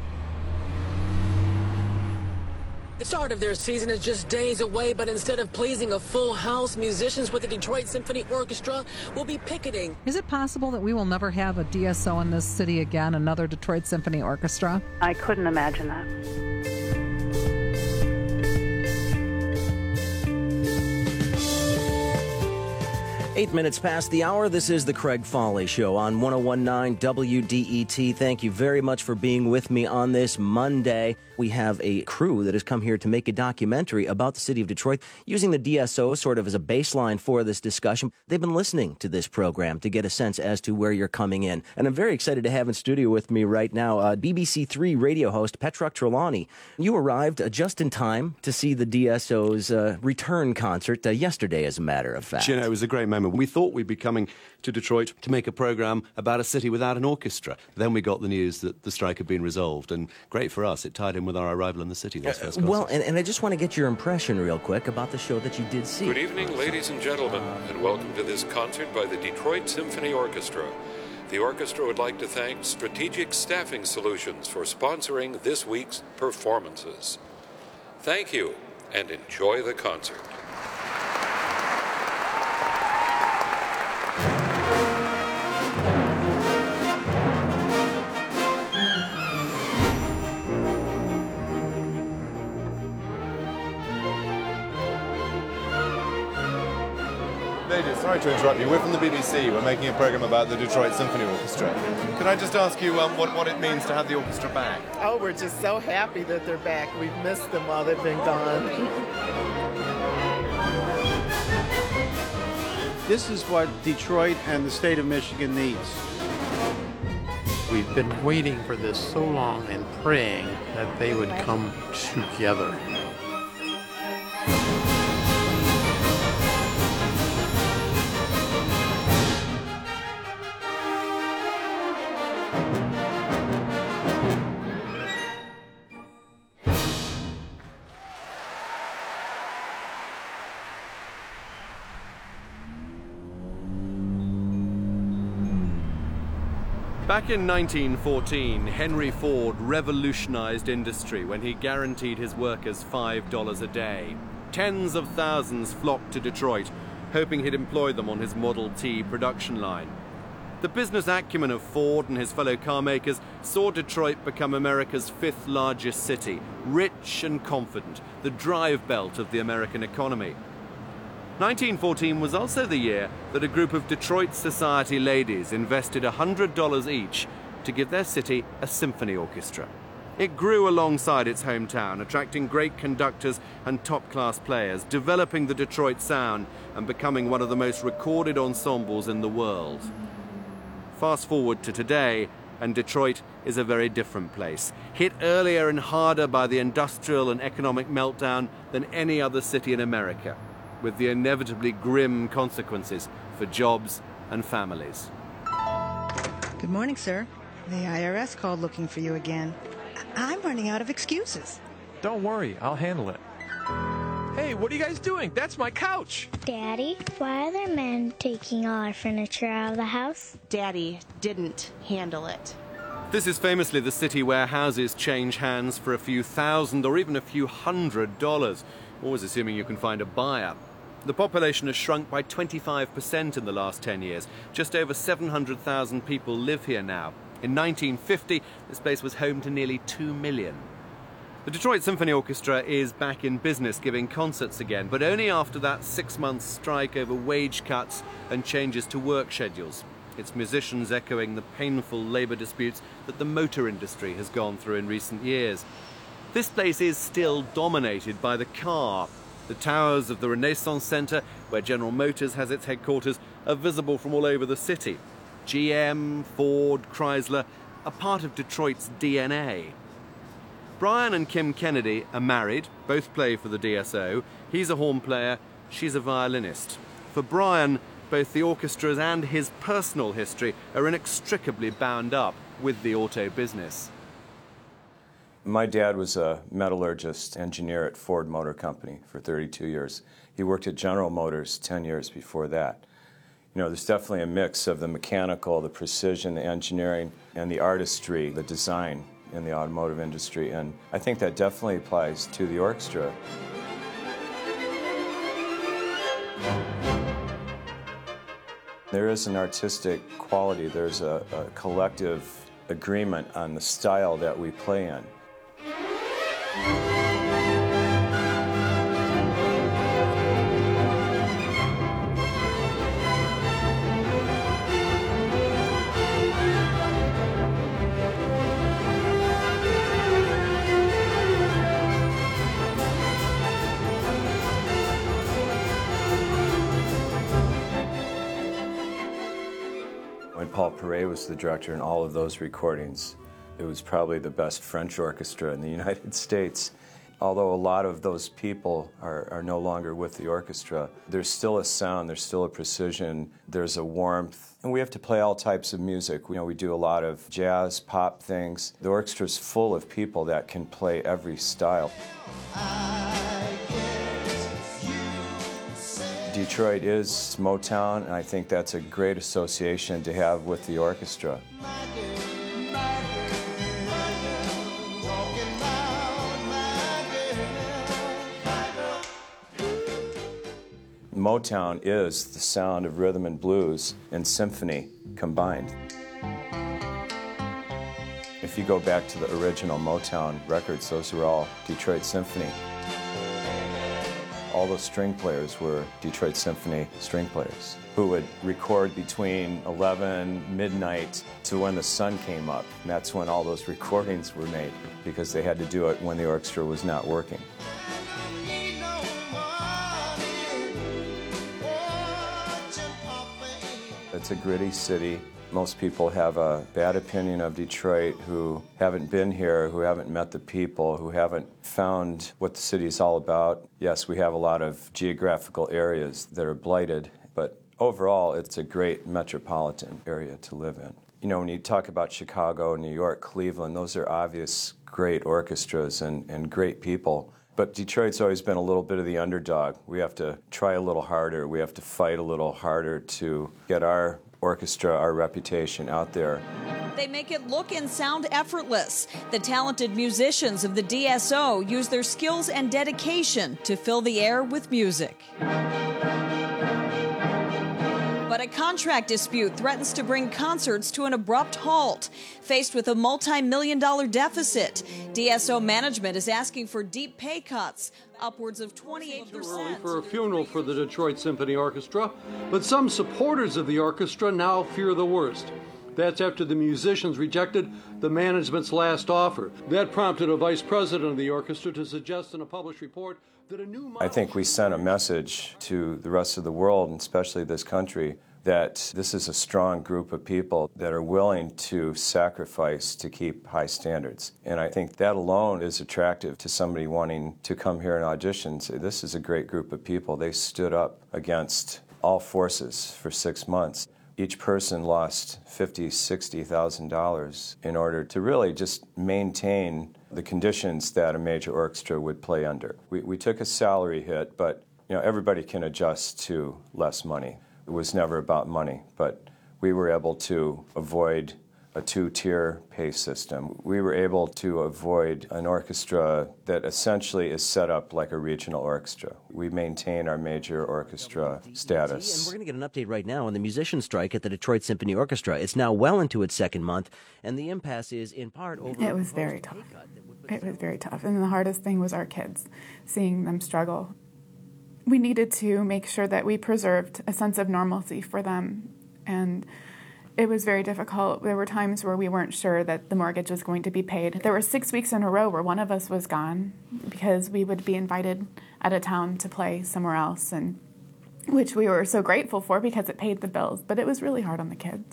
Speaker 8: The start of their season is just days away, but instead of pleasing a full house, musicians with the Detroit Symphony Orchestra will be picketing.
Speaker 9: Is it possible that we will never have a D S O in this city again, another Detroit Symphony Orchestra?
Speaker 10: I couldn't imagine that.
Speaker 11: Eight minutes past the hour. This is the Craig Foley Show on one oh one point nine W D E T. Thank you very much for being with me on this Monday. We have a crew that has come here to make a documentary about the city of Detroit, using the D S O sort of as a baseline for this discussion. They've been listening to this program to get a sense as to where you're coming in. And I'm very excited to have in studio with me right now uh, B B C Three radio host Petrok Trelawney. You arrived uh, just in time to see the D S O's uh, return concert uh, yesterday, as a matter of fact.
Speaker 2: You know, it was a great moment. We thought we'd be coming to Detroit to make a programme about a city without an orchestra. Then we got the news that the strike had been resolved, and great for us. It tied in with our arrival in the city. Those first
Speaker 11: uh, well, and, and I just want to get your impression real quick about the show that you did see.
Speaker 12: Good evening, ladies and gentlemen, and welcome to this concert by the Detroit Symphony Orchestra. The orchestra would like to thank Strategic Staffing Solutions for sponsoring this week's performances. Thank you, and enjoy the concert.
Speaker 13: Ladies, sorry to interrupt you. We're from the B B C. We're making a programme about the Detroit Symphony Orchestra. Could I just ask you um, what, what it means to have the orchestra back?
Speaker 14: Oh, we're just so happy that they're back. We've missed them while they've been gone.
Speaker 15: This is what Detroit and the state of Michigan needs.
Speaker 16: We've been waiting for this so long and praying that they would come together.
Speaker 2: Back in nineteen fourteen, Henry Ford revolutionized industry when he guaranteed his workers five dollars a day. Tens of thousands flocked to Detroit, hoping he'd employ them on his Model T production line. The business acumen of Ford and his fellow car makers saw Detroit become America's fifth largest city, rich and confident, the drive belt of the American economy. nineteen fourteen was also the year that a group of Detroit society ladies invested one hundred dollars each to give their city a symphony orchestra. It grew alongside its hometown, attracting great conductors and top-class players, developing the Detroit sound and becoming one of the most recorded ensembles in the world. Fast forward to today, and Detroit is a very different place, hit earlier and harder by the industrial and economic meltdown than any other city in America, with the inevitably grim consequences for jobs and families.
Speaker 17: Good morning, sir. The I R S called looking for you again. I- I'm running out of excuses.
Speaker 18: Don't worry, I'll handle it. Hey, what are you guys doing? That's my couch!
Speaker 19: Daddy, why are there men taking all our furniture out of the house?
Speaker 20: Daddy didn't handle it.
Speaker 2: This is famously the city where houses change hands for a few thousand or even a few hundred dollars, always assuming you can find a buyer. The population has shrunk by twenty-five percent in the last ten years. Just over seven hundred thousand people live here now. In nineteen fifty, this place was home to nearly two million. The Detroit Symphony Orchestra is back in business giving concerts again, but only after that six-month strike over wage cuts and changes to work schedules. Its musicians echoing the painful labour disputes that the motor industry has gone through in recent years. This place is still dominated by the car. The towers of the Renaissance Centre, where General Motors has its headquarters, are visible from all over the city. G M, Ford, Chrysler are part of Detroit's D N A. Brian and Kim Kennedy are married, both play for the D S O. He's a horn player, she's a violinist. For Brian, both the orchestra's and his personal history are inextricably bound up with the auto business.
Speaker 10: My dad was a metallurgist engineer at Ford Motor Company for thirty-two years. He worked at General Motors ten years before that. You know, there's definitely a mix of the mechanical, the precision, the engineering, and the artistry, the design in the automotive industry, and I think that definitely applies to the orchestra. There is an artistic quality, there's a, a collective agreement on the style that we play in. When Paul Paret was the director in all of those recordings, it was probably the best French orchestra in the United States. Although a lot of those people are, are no longer with the orchestra, there's still a sound, there's still a precision, there's a warmth. And we have to play all types of music. You know, we do a lot of jazz, pop things. The orchestra's full of people that can play every style. Detroit is Motown, and I think that's a great association to have with the orchestra. Motown is the sound of rhythm and blues and symphony combined. If you go back to the original Motown records, those were all Detroit Symphony. All those string players were Detroit Symphony string players who would record between eleven, midnight to when the sun came up. And that's when all those recordings were made, because they had to do it when the orchestra was not working. It's a gritty city. Most people have a bad opinion of Detroit who haven't been here, who haven't met the people, who haven't found what the city is all about. Yes, we have a lot of geographical areas that are blighted, but overall it's a great metropolitan area to live in. You know, when you talk about Chicago, New York, Cleveland, those are obvious great orchestras and, and great people. But Detroit's always been a little bit of the underdog. We have to try a little harder. We have to fight a little harder to get our orchestra, our reputation out there.
Speaker 21: They make it look and sound effortless. The talented musicians of the D S O use their skills and dedication to fill the air with music. But a contract dispute threatens to bring concerts to an abrupt halt. Faced with a multi-million dollar deficit, D S O management is asking for deep pay cuts, upwards of twenty-eight percent.
Speaker 22: For a funeral for the Detroit Symphony Orchestra, but some supporters of the orchestra now fear the worst. That's after the musicians rejected the management's last offer. That prompted a vice president of the orchestra to suggest in a published report that a new...
Speaker 10: I think we sent a message to the rest of the world, and especially this country, that this is a strong group of people that are willing to sacrifice to keep high standards. And I think that alone is attractive to somebody wanting to come here and audition and say, this is a great group of people. They stood up against all forces for six months. Each person lost fifty thousand dollars, sixty thousand dollars in order to really just maintain the conditions that a major orchestra would play under. We, we took a salary hit, but you know, everybody can adjust to less money. It was never about money, but we were able to avoid a two-tier pay system. We were able to avoid an orchestra that essentially is set up like a regional orchestra. We maintain our major orchestra status.
Speaker 11: And we're going to get an update right now on the musician strike at the Detroit Symphony Orchestra. It's now well into its second month, and the impasse is in part over...
Speaker 1: It was very tough. It was very tough, and the hardest thing was our kids, seeing them struggle. We needed to make sure that we preserved a sense of normalcy for them, and it was very difficult. There were times where we weren't sure that the mortgage was going to be paid. There were six weeks in a row where one of us was gone because we would be invited out of town to play somewhere else, and which we were so grateful for because it paid the bills, but it was really hard on the kids.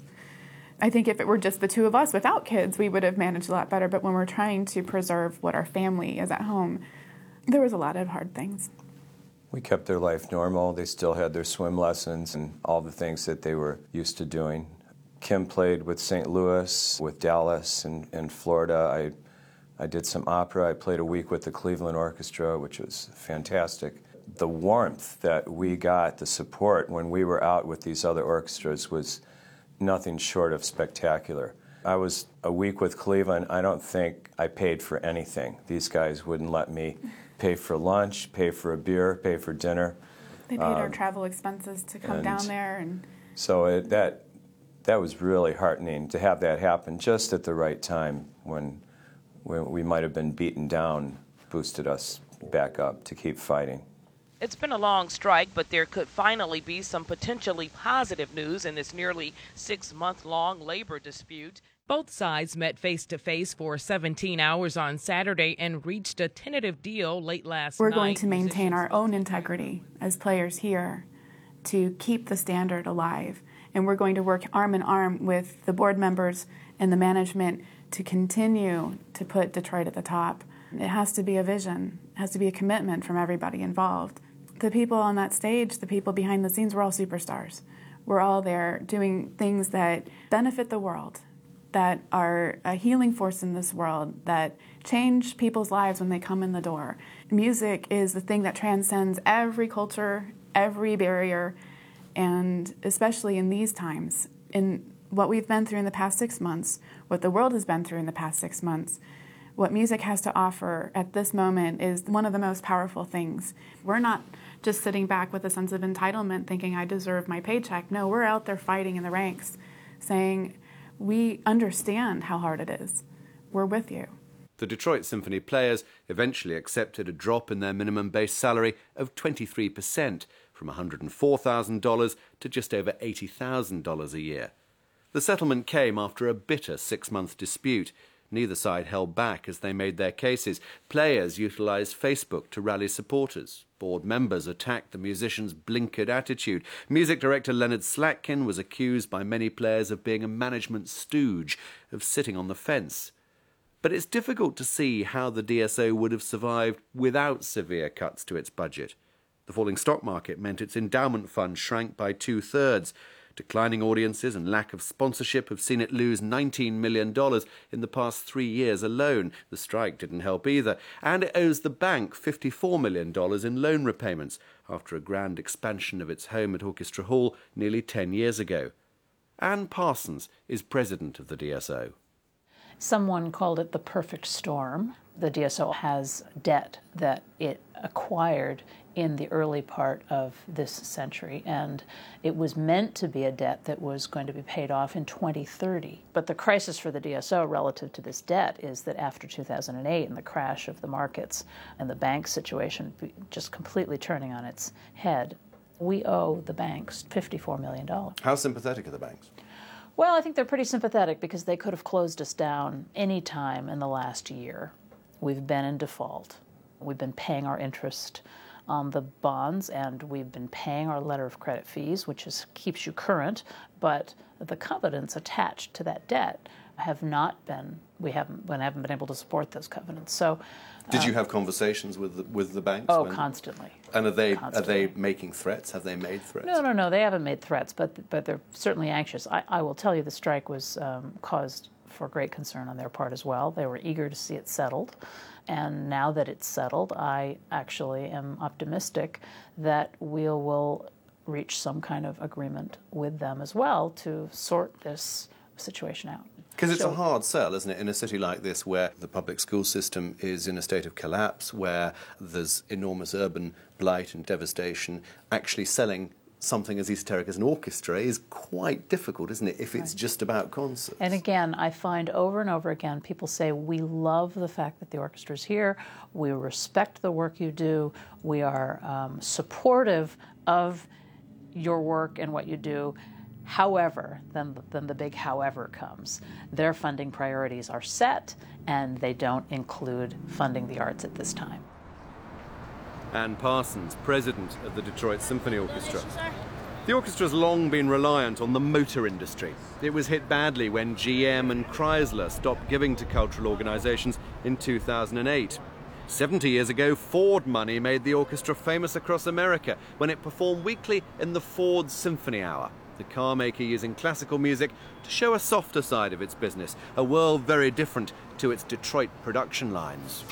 Speaker 1: I think if it were just the two of us without kids, we would have managed a lot better, but when we're trying to preserve what our family is at home, there was a lot of hard things.
Speaker 10: We kept their life normal. They still had their swim lessons and all the things that they were used to doing. Kim played with Saint Louis, with Dallas, and in Florida. I, I did some opera. I played a week with the Cleveland Orchestra, which was fantastic. The warmth that we got, the support when we were out with these other orchestras was nothing short of spectacular. I was a week with Cleveland. I don't think I paid for anything. These guys wouldn't let me pay for lunch, pay for a beer, pay for dinner.
Speaker 1: They paid um, our travel expenses to come down there. and
Speaker 10: So it, that that was really heartening to have that happen just at the right time when, when we might have been beaten down, boosted us back up to keep fighting.
Speaker 5: It's been a long strike, but there could finally be some potentially positive news in this nearly six-month-long labor dispute. Both sides met face-to-face for seventeen hours on Saturday and reached a tentative deal late last
Speaker 1: We're
Speaker 5: night.
Speaker 1: We're going to maintain our own integrity as players here to keep the standard alive. And we're going to work arm in arm with the board members and the management to continue to put Detroit at the top. It has to be a vision. It has to be a commitment from everybody involved. The people on that stage, the people behind the scenes, we're all superstars. We're all there doing things that benefit the world, that are a healing force in this world, that change people's lives when they come in the door. Music is the thing that transcends every culture, every barrier, and especially in these times, in what we've been through in the past six months, what the world has been through in the past six months, what music has to offer at this moment is one of the most powerful things. We're not just sitting back with a sense of entitlement thinking I deserve my paycheck. No, we're out there fighting in the ranks saying we understand how hard it is. We're with you.
Speaker 2: The Detroit Symphony players eventually accepted a drop in their minimum base salary of twenty-three percent from one hundred four thousand dollars to just over eighty thousand dollars a year. The settlement came after a bitter six-month dispute. Neither side held back as they made their cases. Players utilised Facebook to rally supporters. Board members attacked the musicians' blinkered attitude. Music director Leonard Slatkin was accused by many players of being a management stooge, of sitting on the fence. But it's difficult to see how the D S O would have survived without severe cuts to its budget. The falling stock market meant its endowment fund shrank by two-thirds. Declining audiences and lack of sponsorship have seen it lose nineteen million dollars in the past three years alone. The strike didn't help either. And it owes the bank fifty-four million dollars in loan repayments after a grand expansion of its home at Orchestra Hall nearly ten years ago. Anne Parsons is president of the D S O.
Speaker 23: Someone called it the perfect storm. The D S O has debt that it acquired in the early part of this century, and it was meant to be a debt that was going to be paid off in twenty thirty. But the crisis for the D S O relative to this debt is that after two thousand eight and the crash of the markets and the bank situation just completely turning on its head, we owe the banks fifty-four million dollars.
Speaker 2: How sympathetic are the banks?
Speaker 23: Well, I think they're pretty sympathetic because they could have closed us down any time in the last year. We've been in default. We've been paying our interest on the bonds, and we've been paying our letter of credit fees, which is keeps you current, but the covenants attached to that debt have not been, we haven't, we haven't been able to support those covenants. So,
Speaker 2: Did
Speaker 23: uh,
Speaker 2: you have conversations with the, with the banks?
Speaker 23: Oh,
Speaker 2: when,
Speaker 23: constantly.
Speaker 2: And are they
Speaker 23: constantly.
Speaker 2: are they making threats? Have they made threats?
Speaker 23: No, no, no, they haven't made threats, but but they're certainly anxious. I, I will tell you the strike was um, caused for great concern on their part as well. They were eager to see it settled. And now that it's settled, I actually am optimistic that we will reach some kind of agreement with them as well to sort this situation out.
Speaker 2: Because it's
Speaker 4: So-
Speaker 2: a hard sell, isn't it, in a city like this where the public school system is in a state of collapse, where there's enormous urban blight and devastation. Actually selling something as esoteric as an orchestra is quite difficult, isn't it, if it's just about concerts?
Speaker 23: And again, I find over and over again, people say, we love the fact that the orchestra's here, we respect the work you do, we are um, supportive of your work and what you do. However, then, then the big however comes. Their funding priorities are set, and they don't include funding the arts at this time.
Speaker 2: Ann Parsons, president of the Detroit Symphony Orchestra. The orchestra's long been reliant on the motor industry. It was hit badly when G M and Chrysler stopped giving to cultural organisations in two thousand eight. Seventy years ago, Ford money made the orchestra famous across America when it performed weekly in the Ford Symphony Hour, the car maker using classical music to show a softer side of its business, a world very different to its Detroit production lines.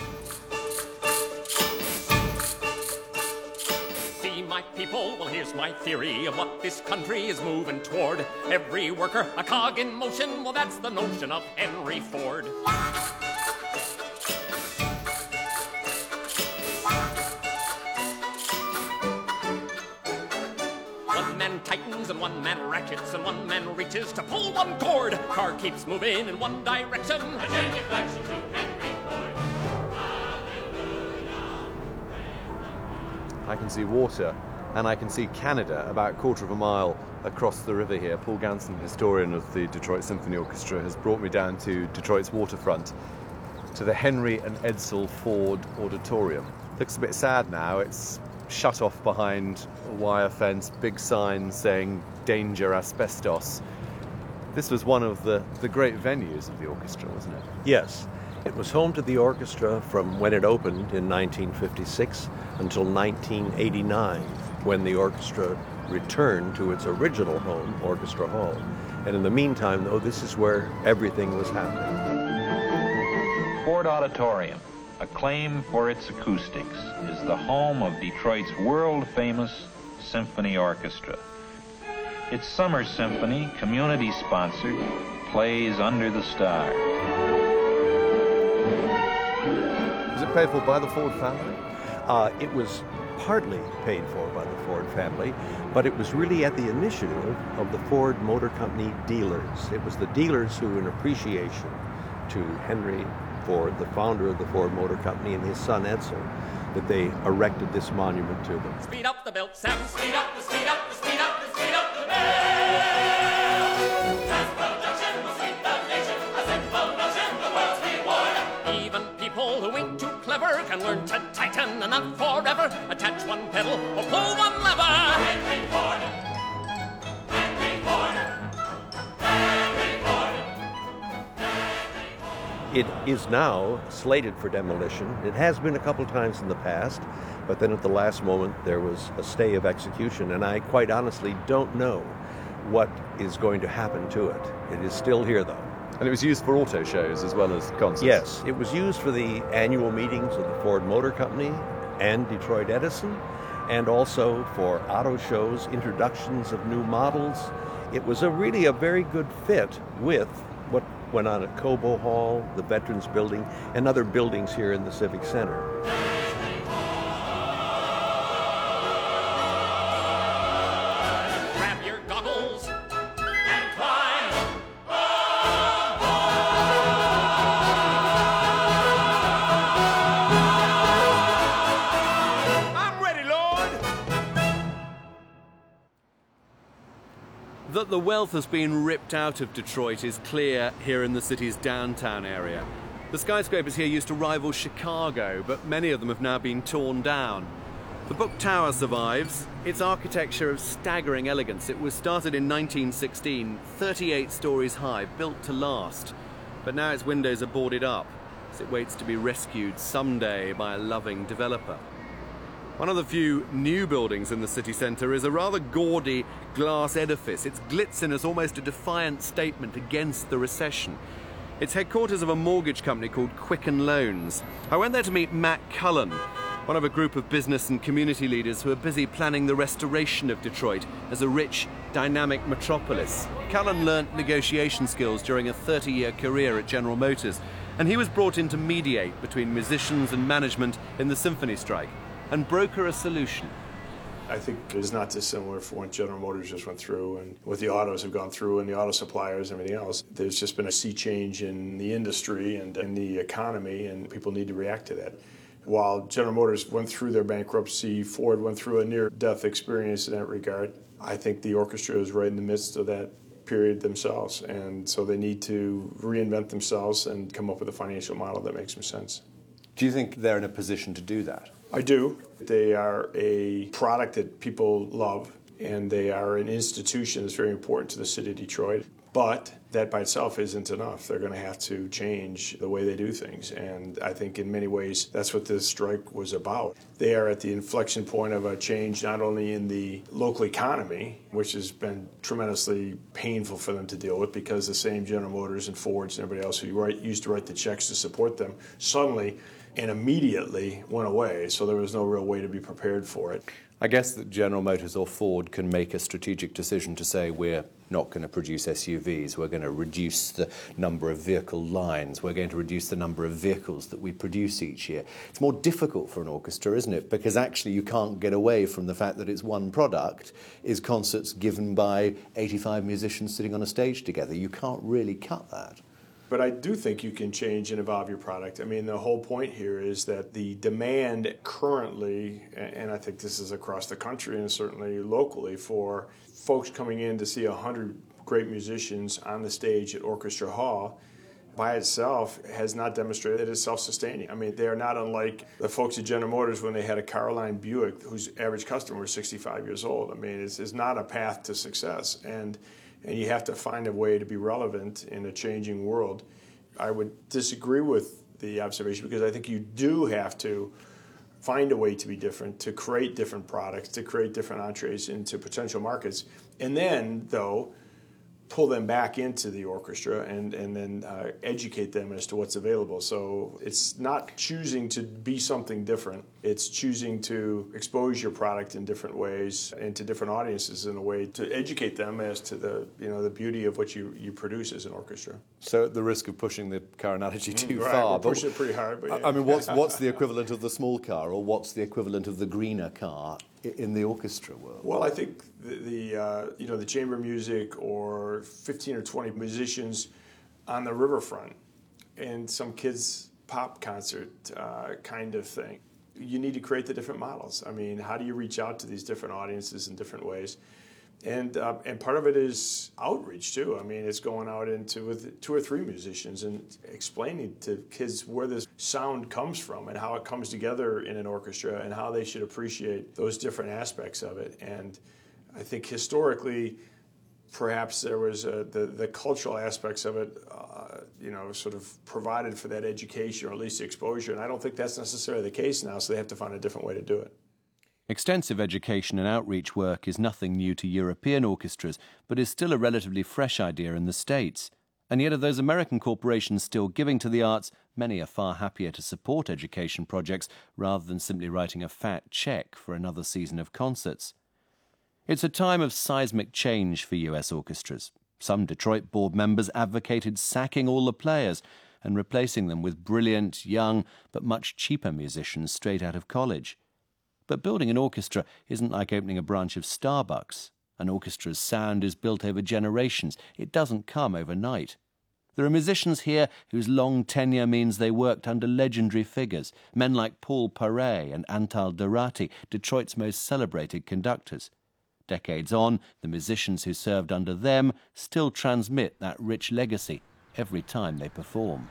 Speaker 6: See, my people, well, here's my theory of what this country is moving toward. Every worker, a cog in motion, well, that's the notion of Henry Ford. One man tightens and one man ratchets and one man reaches to pull one cord. Car keeps moving in one direction. A genuflection to Henry Ford.
Speaker 2: I can see water, and I can see Canada about a quarter of a mile across the river here. Paul Ganson, historian of the Detroit Symphony Orchestra, has brought me down to Detroit's waterfront, to the Henry and Edsel Ford Auditorium. Looks a bit sad now. It's shut off behind a wire fence, big signs saying danger asbestos. This was one of the, the great venues of the orchestra, wasn't it?
Speaker 7: Yes. It was home to the orchestra from when it opened in nineteen fifty-six until nineteen eighty-nine, when the orchestra returned to its original home, Orchestra Hall. And in the meantime, though, this is where everything was happening.
Speaker 24: Ford Auditorium, acclaimed for its acoustics, is the home of Detroit's world-famous symphony orchestra. Its summer symphony, community-sponsored, plays Under the Stars.
Speaker 2: Was it paid for by the Ford family?
Speaker 7: Uh, it was partly paid for by the Ford family, but it was really at the initiative of the Ford Motor Company dealers. It was the dealers who, in appreciation to Henry Ford, the founder of the Ford Motor Company, and his son Edsel, that they erected this monument to them.
Speaker 6: Speed up the belt, Sam. Speed up the speed up the speed up the speed up the belt. As production will sweep the nation, a simple notion, the world's reward. Even people who ain't too clever can learn to tighten and not forever. Attach one pedal or pull one lever. Henry Ford. Henry Ford. Henry Ford.
Speaker 7: It is now slated for demolition. It has been a couple times in the past, but then at the last moment there was a stay of execution, and I quite honestly don't know what is going to happen to it. It is still here, though.
Speaker 2: And it was used for auto shows as well as concerts?
Speaker 7: Yes, it was used for the annual meetings of the Ford Motor Company and Detroit Edison, and also for auto shows, introductions of new models. It was a really a very good fit with what went on at Cobo Hall, the Veterans Building, and other buildings here in the Civic Center.
Speaker 6: Grab your goggles and climb.
Speaker 2: I'm ready, Lord! That the wealth has been ripped out of Detroit is clear here in the city's downtown area. The skyscrapers here used to rival Chicago, but many of them have now been torn down. The Book Tower survives. Its architecture of staggering elegance. It was started in nineteen sixteen, thirty-eight stories high, built to last. But now its windows are boarded up as it waits to be rescued someday by a loving developer. One of the few new buildings in the city centre is a rather gaudy glass edifice. Its glitziness is almost a defiant statement against the recession. It's headquarters of a mortgage company called Quicken Loans. I went there to meet Matt Cullen, one of a group of business and community leaders who are busy planning the restoration of Detroit as a rich, dynamic metropolis. Callan learnt negotiation skills during a thirty-year career at General Motors, and he was brought in to mediate between musicians and management in the symphony strike and broker a solution.
Speaker 3: I think it's not dissimilar from what General Motors just went through and what the autos have gone through and the auto suppliers and everything else. There's just been a sea change in the industry and in the economy, and people need to react to that. While General Motors went through their bankruptcy, Ford went through a near-death experience in that regard. I think the orchestra is right in the midst of that period themselves, and so they need to reinvent themselves and come up with a financial model that makes some sense.
Speaker 2: Do you think they're in a position to do that?
Speaker 3: I do. They are a product that people love, and they are an institution that's very important to the city of Detroit. But that by itself isn't enough. They're going to have to change the way they do things. And I think in many ways that's what this strike was about. They are at the inflection point of a change not only in the local economy, which has been tremendously painful for them to deal with because the same General Motors and Fords and everybody else who write, used to write the checks to support them suddenly and immediately went away. So there was no real way to be prepared for it.
Speaker 2: I guess that General Motors or Ford can make a strategic decision to say we're not going to produce S U Vs, we're going to reduce the number of vehicle lines, we're going to reduce the number of vehicles that we produce each year. It's more difficult for an orchestra, isn't it? Because actually you can't get away from the fact that it's one product, is concerts given by eighty-five musicians sitting on a stage together. You can't really cut that.
Speaker 3: But I do think you can change and evolve your product. I mean, the whole point here is that the demand currently, and I think this is across the country and certainly locally, for folks coming in to see one hundred great musicians on the stage at Orchestra Hall, by itself has not demonstrated that it's self-sustaining. I mean, they are not unlike the folks at General Motors when they had a Caroline Buick whose average customer was sixty-five years old. I mean, it's, it's not a path to success. And And you have to find a way to be relevant in a changing world. I would disagree with the observation because I think you do have to find a way to be different, to create different products, to create different entrees into potential markets. And then, though, pull them back into the orchestra and, and then uh, educate them as to what's available. So it's not choosing to be something different. It's choosing to expose your product in different ways and to different audiences in a way to educate them as to the, you know, the beauty of what you, you produce as an orchestra.
Speaker 2: So at the risk of pushing the car analogy too
Speaker 3: right,
Speaker 2: far,
Speaker 3: we're pushing it pretty hard. But yeah.
Speaker 2: I mean, what's what's the equivalent of the small car, or what's the equivalent of the greener car in the orchestra world?
Speaker 3: Well, I think the, the uh, you know the chamber music or fifteen or twenty musicians on the riverfront and some kids' pop concert uh, kind of thing. You need to create the different models. I mean, how do you reach out to these different audiences in different ways? And uh, and part of it is outreach too. I mean, it's going out into with two or three musicians and explaining to kids where this sound comes from and how it comes together in an orchestra and how they should appreciate those different aspects of it. And I think historically, perhaps there was a, the the cultural aspects of it, uh, you know, sort of provided for that education or at least the exposure. And I don't think that's necessarily the case now. So they have to find a different way to do it.
Speaker 2: Extensive education and outreach work is nothing new to European orchestras, but is still a relatively fresh idea in the States. And yet of those American corporations still giving to the arts, many are far happier to support education projects rather than simply writing a fat check for another season of concerts. It's a time of seismic change for U S orchestras. Some Detroit board members advocated sacking all the players and replacing them with brilliant, young, but much cheaper musicians straight out of college. But building an orchestra isn't like opening a branch of Starbucks. An orchestra's sound is built over generations. It doesn't come overnight. There are musicians here whose long tenure means they worked under legendary figures, men like Paul Paray and Antal Durati, Detroit's most celebrated conductors. Decades on, the musicians who served under them still transmit that rich legacy every time they perform.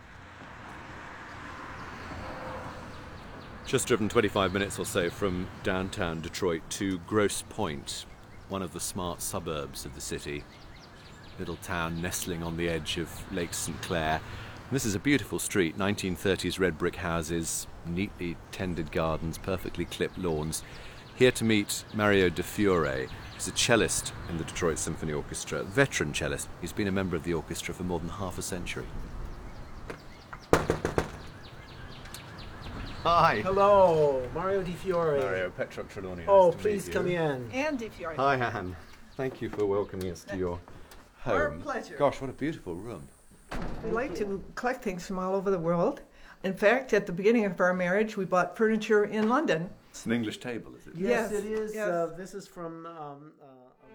Speaker 2: Just driven twenty-five minutes or so from downtown Detroit to Grosse Pointe, one of the smart suburbs of the city. Little town nestling on the edge of Lake Saint Clair. And this is a beautiful street, nineteen thirties red brick houses, neatly tended gardens, perfectly clipped lawns. Here to meet Mario De Fiore, who's a cellist in the Detroit Symphony Orchestra, veteran cellist. He's been a member of the orchestra for more than half a century.
Speaker 13: Hi.
Speaker 15: Hello, Mario Di Fiore.
Speaker 13: Mario Petrarch Trelawney.
Speaker 15: Oh,
Speaker 13: Nice to
Speaker 15: please
Speaker 13: meet
Speaker 15: come
Speaker 13: you.
Speaker 15: in.
Speaker 4: Andy Fiore.
Speaker 13: Hi, Anne. Thank you for welcoming us to your home.
Speaker 4: Our pleasure.
Speaker 13: Gosh, what a beautiful room.
Speaker 4: We like to collect things from all over the world. In fact, at the beginning of our marriage, we bought furniture in London.
Speaker 13: It's an English table, is it?
Speaker 15: Yes,
Speaker 4: Yes,
Speaker 15: it is.
Speaker 4: yes.
Speaker 15: Uh, this is from. Um, uh,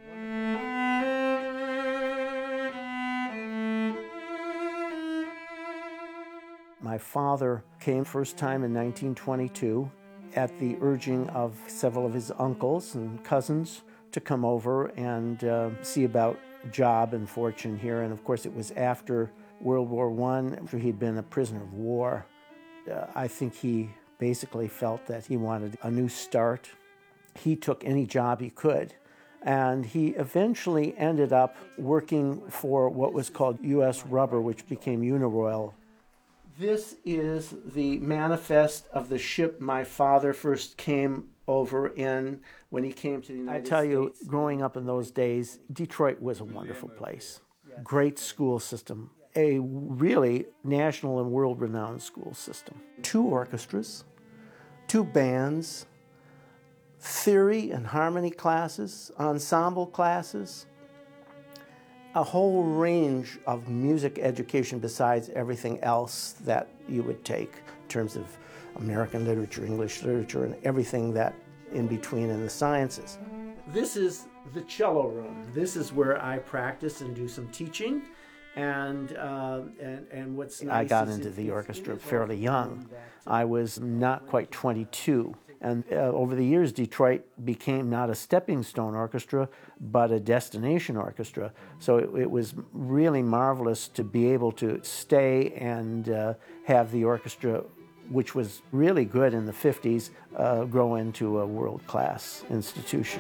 Speaker 15: My father came first time in nineteen twenty-two at the urging of several of his uncles and cousins to come over and uh, see about job and fortune here. And of course, it was after World War One, after he'd been a prisoner of war. Uh, I think he basically felt that he wanted a new start. He took any job he could. And he eventually ended up working for what was called U S Rubber, which became Uniroyal. This is the manifest of the ship my father first came over in when he came to the United States. I tell you, growing up in those days, Detroit was a wonderful place. Great school system, a really national and world-renowned school system. Two orchestras, two bands, theory and harmony classes, ensemble classes, a whole range of music education besides everything else that you would take in terms of American literature, English literature, and everything that in between in the sciences. This is the cello room. This is where I practice and do some teaching. And uh, and, and what's nice I got into the orchestra fairly young. I was not quite twenty-two. And uh, over the years, Detroit became not a stepping stone orchestra, but a destination orchestra. So it, it was really marvelous to be able to stay and uh, have the orchestra, which was really good in the fifties, uh, grow into a world-class institution.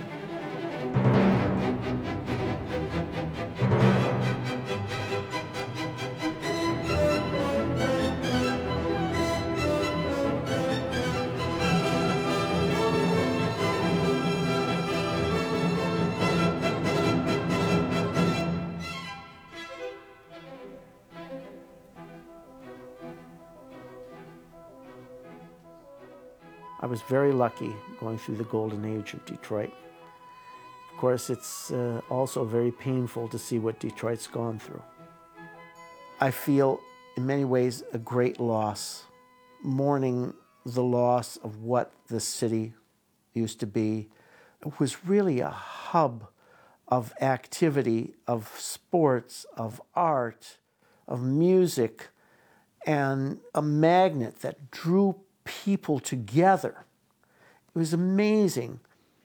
Speaker 15: I was very lucky going through the golden age of Detroit. Of course, it's uh, also very painful to see what Detroit's gone through. I feel, in many ways, a great loss, mourning the loss of what the city used to be. It was really a hub of activity, of sports, of art, of music, and a magnet that drew people together. It was amazing.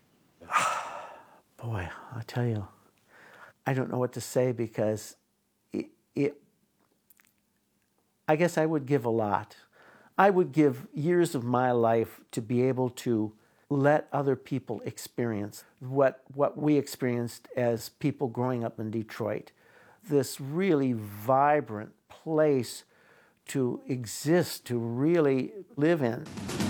Speaker 15: Boy, I tell you, I don't know what to say because it, it, I guess I would give a lot. I would give years of my life to be able to let other people experience what, what we experienced as people growing up in Detroit. This really vibrant place to exist, to really live in.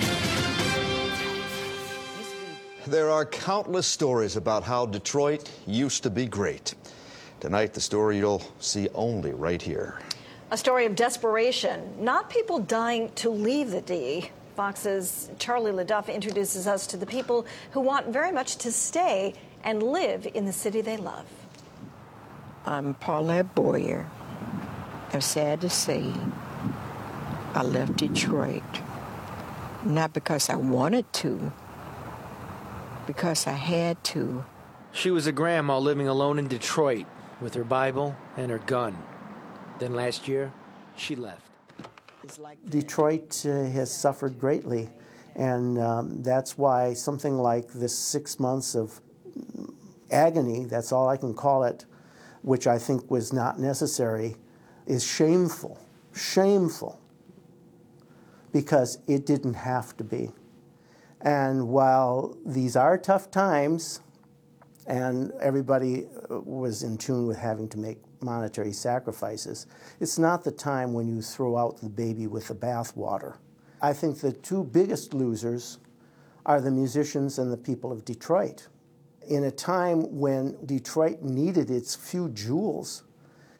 Speaker 8: There are countless stories about how Detroit used to be great. Tonight, the story you'll see only right here.
Speaker 9: A story of desperation, not people dying to leave the D. Fox's Charlie LeDuff introduces us to the people who want very much to stay and live in the city they love.
Speaker 12: I'm Paulette Boyer. I'm sad to say I left Detroit, not because I wanted to, because I had to.
Speaker 25: She was a grandma living alone in Detroit with her Bible and her gun. Then last year, she left.
Speaker 15: Detroit uh, has suffered greatly, and um, that's why something like this six months of agony, that's all I can call it, which I think was not necessary, is shameful, shameful. Because it didn't have to be. And while these are tough times, and everybody was in tune with having to make monetary sacrifices, it's not the time when you throw out the baby with the bathwater. I think the two biggest losers are the musicians and the people of Detroit. In a time when Detroit needed its few jewels,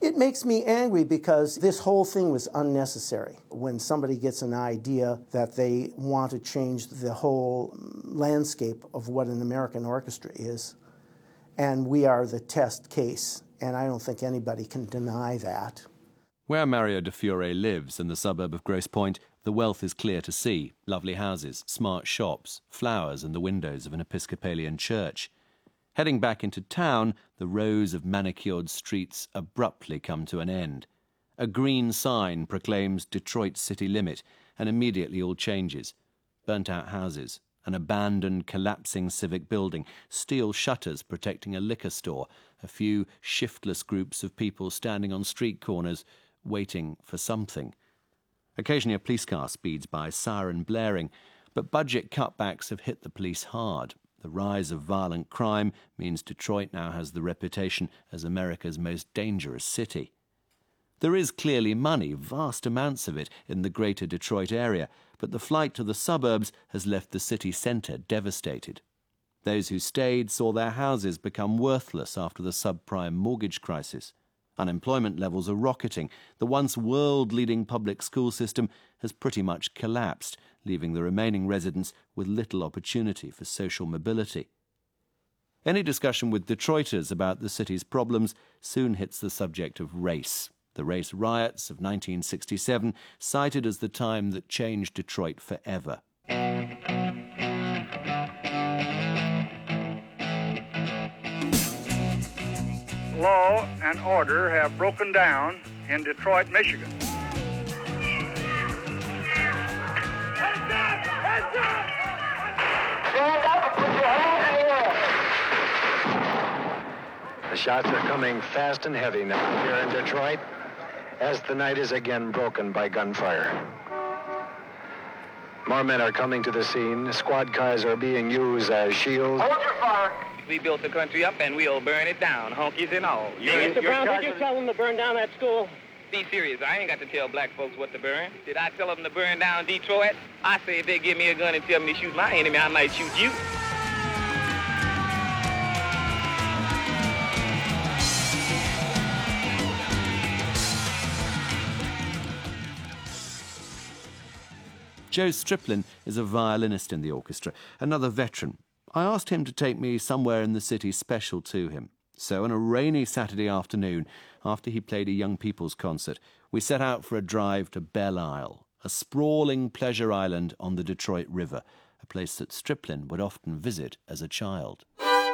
Speaker 15: It makes me angry because this whole thing was unnecessary. When somebody gets an idea that they want to change the whole landscape of what an American orchestra is, and we are the test case, and I don't think anybody can deny that.
Speaker 2: Where Mario de Fiore lives, in the suburb of Grosse Pointe, the wealth is clear to see. Lovely houses, smart shops, flowers in the windows of an Episcopalian church. Heading back into town, the rows of manicured streets abruptly come to an end. A green sign proclaims Detroit's city limit, and immediately all changes. Burnt-out houses, an abandoned, collapsing civic building, steel shutters protecting a liquor store, a few shiftless groups of people standing on street corners, waiting for something. Occasionally a police car speeds by, siren blaring, but budget cutbacks have hit the police hard. The rise of violent crime means Detroit now has the reputation as America's most dangerous city. There is clearly money, vast amounts of it, in the greater Detroit area, but the flight to the suburbs has left the city centre devastated. Those who stayed saw their houses become worthless after the subprime mortgage crisis. Unemployment levels are rocketing. The once world-leading public school system has pretty much collapsed, leaving the remaining residents with little opportunity for social mobility. Any discussion with Detroiters about the city's problems soon hits the subject of race. The race riots of nineteen sixty-seven, cited as the time that changed Detroit forever.
Speaker 14: Law and order have broken down in Detroit, Michigan.
Speaker 16: The shots are coming fast and heavy now here in Detroit as the night is again broken by gunfire. More men are coming to the scene. Squad cars are being used as shields.
Speaker 14: Hold your fire.
Speaker 17: We built the country up and we'll burn it down, honkies and all.
Speaker 18: Mister Brown, did you tell them to burn down that school?
Speaker 17: Be serious, I ain't got to tell black folks what to burn. Did I tell them to burn down Detroit? I say if they give me a gun and tell me to shoot my enemy, I might shoot you.
Speaker 2: Joe Striplin is a violinist in the orchestra, another veteran. I asked him to take me somewhere in the city special to him. So on a rainy Saturday afternoon, after he played a young people's concert, we set out for a drive to Belle Isle, a sprawling pleasure island on the Detroit River, a place that Striplin would often visit as a child.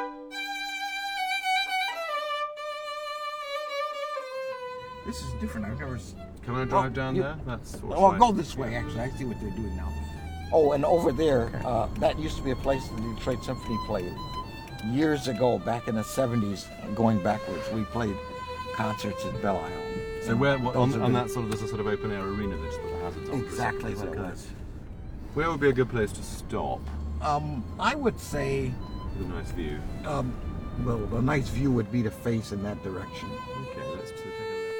Speaker 19: This is different. I've never...
Speaker 2: Can I drive down
Speaker 19: you,
Speaker 2: there? That's
Speaker 19: well, right. Go this way, actually. I see what they're doing now. Oh, and over there, okay. uh, that used to be a place the Detroit Symphony played. Years ago, back in the seventies, going backwards, we played concerts at Belle Isle.
Speaker 2: So where, what, on, on that sort of, there's a sort of open-air arena that's the Hazards on.
Speaker 19: Exactly what it was.
Speaker 2: Where would be a good place to stop?
Speaker 19: Um, I would say...
Speaker 2: With a nice view.
Speaker 19: Um, well, a nice view would be to face in that direction.
Speaker 2: Okay, let's take a look.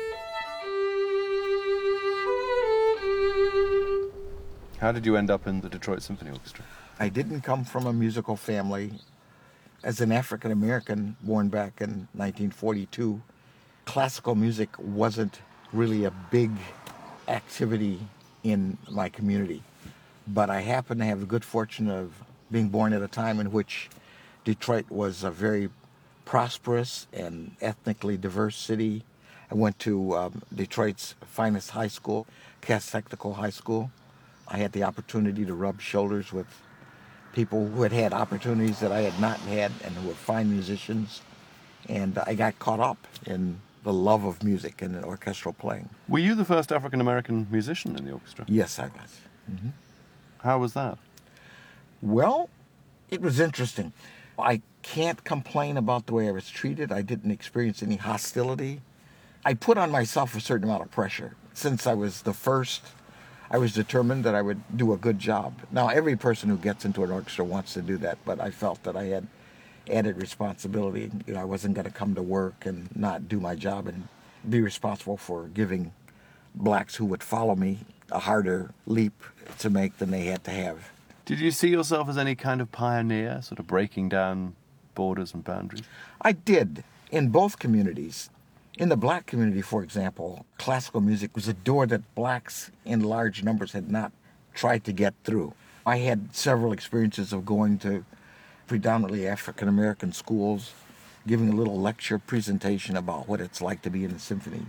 Speaker 2: How did you end up in the Detroit Symphony Orchestra?
Speaker 19: I didn't come from a musical family. As an African American born back in nineteen forty-two, classical music wasn't really a big activity in my community. But I happened to have the good fortune of being born at a time in which Detroit was a very prosperous and ethnically diverse city. I went to um, Detroit's finest high school, Cass Technical High School. I had the opportunity to rub shoulders with people who had had opportunities that I had not had and who were fine musicians. And I got caught up in the love of music and orchestral playing.
Speaker 2: Were you the first African-American musician in the orchestra?
Speaker 19: Yes, I was. Mm-hmm.
Speaker 2: How was that?
Speaker 19: Well, it was interesting. I can't complain about the way I was treated. I didn't experience any hostility. I put on myself a certain amount of pressure. Since I was the first, I was determined that I would do a good job. Now, every person who gets into an orchestra wants to do that, but I felt that I had added responsibility. You know, I wasn't going to come to work and not do my job and be responsible for giving blacks who would follow me a harder leap to make than they had to have.
Speaker 2: Did you see yourself as any kind of pioneer, sort of breaking down borders and boundaries?
Speaker 19: I did, in both communities. In the black community, for example, classical music was a door that blacks in large numbers had not tried to get through. I had several experiences of going to predominantly African-American schools, giving a little lecture presentation about what it's like to be in a symphony,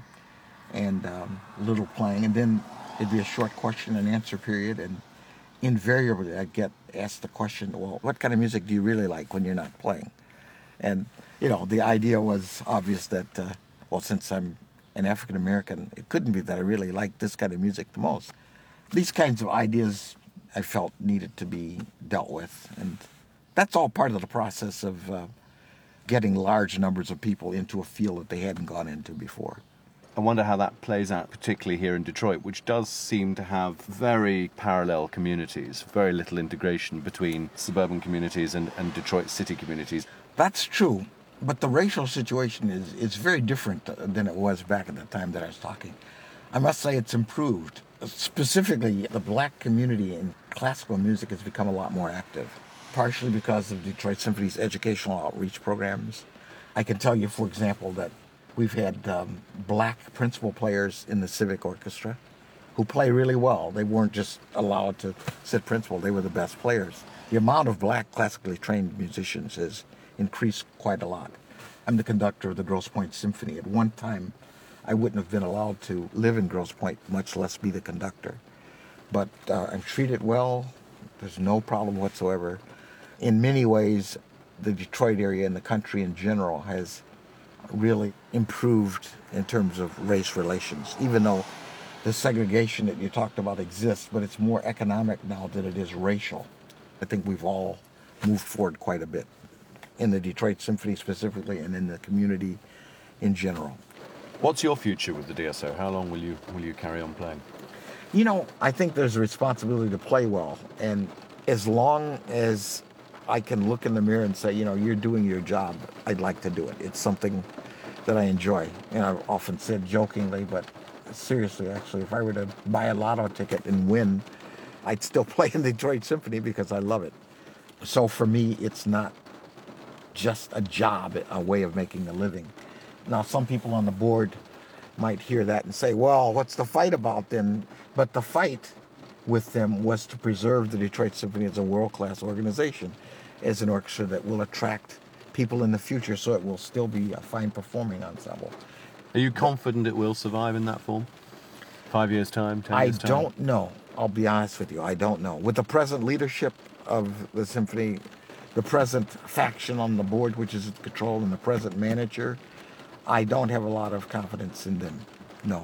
Speaker 19: and um, a little playing, and then it'd be a short question and answer period, and invariably I'd get asked the question, well, what kind of music do you really like when you're not playing? And, you know, the idea was obvious that, uh, well, since I'm an African-American, it couldn't be that I really liked this kind of music the most. These kinds of ideas I felt needed to be dealt with, and that's all part of the process of uh, getting large numbers of people into a field that they hadn't gone into before.
Speaker 2: I wonder how that plays out, particularly here in Detroit, which does seem to have very parallel communities, very little integration between suburban communities and, and Detroit city communities.
Speaker 19: That's true, but the racial situation is, is very different than it was back at the time that I was talking. I must say it's improved. Specifically, the black community in classical music has become a lot more active, partially because of Detroit Symphony's educational outreach programs. I can tell you, for example, that we've had um, black principal players in the civic orchestra who play really well. They weren't just allowed to sit principal, they were the best players. The amount of black classically trained musicians has increased quite a lot. I'm the conductor of the Grosse Pointe Symphony. At one time, I wouldn't have been allowed to live in Grosse Pointe, much less be the conductor. But uh, I'm treated well. There's no problem whatsoever. In many ways, the Detroit area and the country in general has really improved in terms of race relations, even though the segregation that you talked about exists, but it's more economic now than it is racial. I think we've all moved forward quite a bit in the Detroit Symphony specifically and in the community in general.
Speaker 2: What's your future with the D S O? How long will you will you carry on playing?
Speaker 19: You know, I think there's a responsibility to play well, and as long as I can look in the mirror and say, you know, you're doing your job, I'd like to do it. It's something that I enjoy. And I've often said jokingly, but seriously, actually, if I were to buy a lotto ticket and win, I'd still play in the Detroit Symphony because I love it. So for me, it's not just a job, a way of making a living. Now, some people on the board might hear that and say, well, what's the fight about then? But the fight with them was to preserve the Detroit Symphony as a world-class organization, as an orchestra that will attract people in the future, so it will still be a fine performing ensemble.
Speaker 2: Are you confident it will survive in that form? Five years' time, ten years' time?
Speaker 19: I don't know. I'll be honest with you. I don't know. With the present leadership of the symphony, the present faction on the board, which is in control, and the present manager, I don't have a lot of confidence in them. No.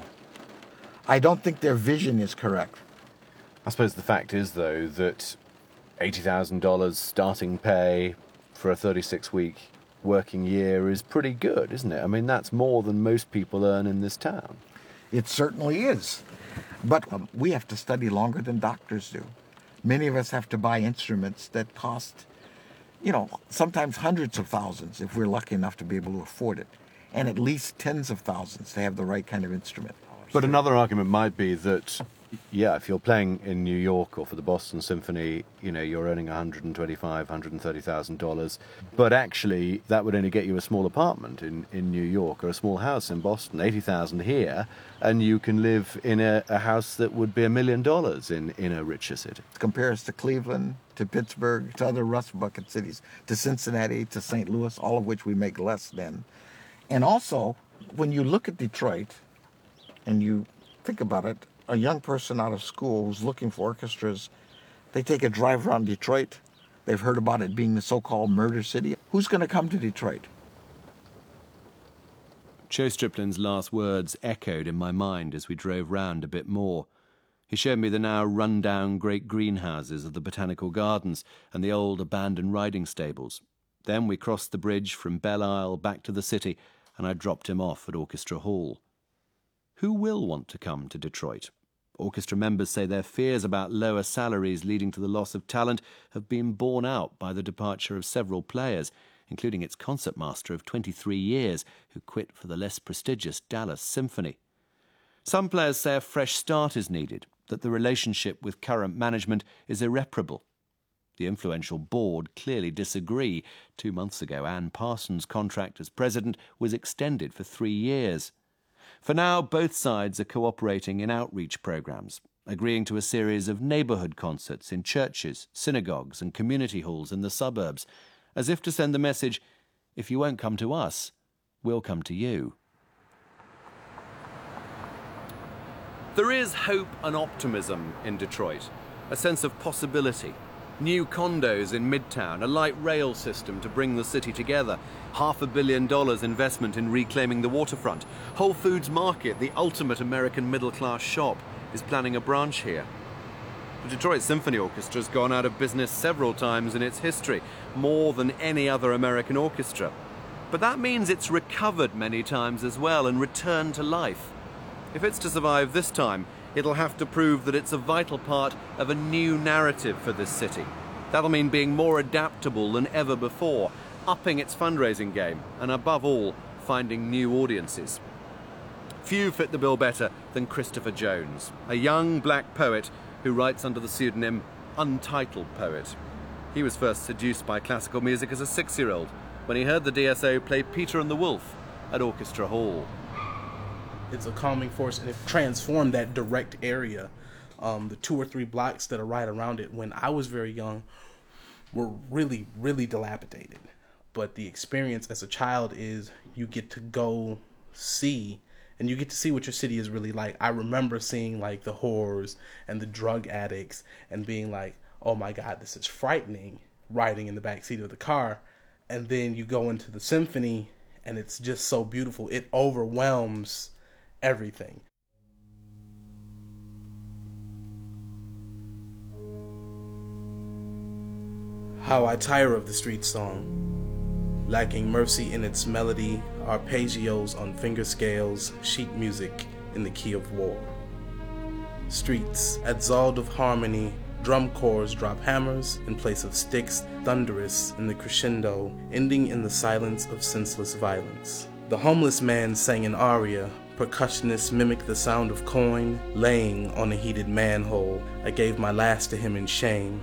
Speaker 19: I don't think their vision is correct.
Speaker 2: I suppose the fact is, though, that eighty thousand dollars starting pay for a thirty-six week working year is pretty good, isn't it? I mean, that's more than most people earn in this town.
Speaker 19: It certainly is. But um, we have to study longer than doctors do. Many of us have to buy instruments that cost, you know, sometimes hundreds of thousands if we're lucky enough to be able to afford it, and at least tens of thousands to have the right kind of instrument.
Speaker 2: But another argument might be that, yeah, if you're playing in New York or for the Boston Symphony, you know, you're earning one hundred twenty-five thousand dollars, one hundred thirty thousand dollars, but actually that would only get you a small apartment in, in New York or a small house in Boston, eighty thousand dollars here, and you can live in a, a house that would be a million dollars in, in a richer city.
Speaker 19: Compare us to Cleveland, to Pittsburgh, to other rust bucket cities, to Cincinnati, to Saint Louis, all of which we make less than. And also, when you look at Detroit and you think about it, a young person out of school who's looking for orchestras, they take a drive around Detroit. They've heard about it being the so-called murder city. Who's going to come to Detroit?
Speaker 2: Joe Striplin's last words echoed in my mind as we drove round a bit more. He showed me the now run-down great greenhouses of the Botanical Gardens and the old abandoned riding stables. Then we crossed the bridge from Belle Isle back to the city, and I dropped him off at Orchestra Hall. Who will want to come to Detroit? Orchestra members say their fears about lower salaries leading to the loss of talent have been borne out by the departure of several players, including its concertmaster of twenty-three years, who quit for the less prestigious Dallas Symphony. Some players say a fresh start is needed, that the relationship with current management is irreparable. The influential board clearly disagree. Two months ago, Ann Parsons' contract as president was extended for three years. For now, both sides are cooperating in outreach programs, agreeing to a series of neighbourhood concerts in churches, synagogues and community halls in the suburbs, as if to send the message, if you won't come to us, we'll come to you. There is hope and optimism in Detroit, a sense of possibility. New condos in Midtown, a light rail system to bring the city together, half a billion dollars investment in reclaiming the waterfront. Whole Foods Market, the ultimate American middle-class shop, is planning a branch here. The Detroit Symphony Orchestra has gone out of business several times in its history, more than any other American orchestra. But that means it's recovered many times as well and returned to life. If it's to survive this time, it'll have to prove that it's a vital part of a new narrative for this city. That'll mean being more adaptable than ever before, upping its fundraising game, and above all, finding new audiences. Few fit the bill better than Christopher Jones, a young black poet who writes under the pseudonym Untitled Poet. He was first seduced by classical music as a six-year-old when he heard the D S O play Peter and the Wolf at Orchestra Hall.
Speaker 10: It's a calming force, and it transformed that direct area. Um, the two or three blocks that are right around it when I was very young were really, really dilapidated. But the experience as a child is you get to go see, and you get to see what your city is really like. I remember seeing like the whores and the drug addicts and being like, oh my God, this is frightening, riding in the backseat of the car. And then you go into the symphony and it's just so beautiful. It overwhelms everything. How I tire of the street song, lacking mercy in its melody, arpeggios on finger scales, sheet music in the key of war. Streets, exalt of harmony, drum corps drop hammers in place of sticks, thunderous in the crescendo, ending in the silence of senseless violence. The homeless man sang an aria. Percussionists mimic the sound of coin laying on a heated manhole. I gave my last to him in shame.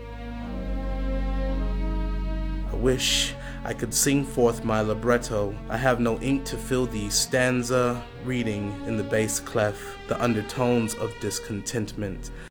Speaker 10: I wish I could sing forth my libretto. I have no ink to fill the stanza, reading in the bass clef the undertones of discontentment.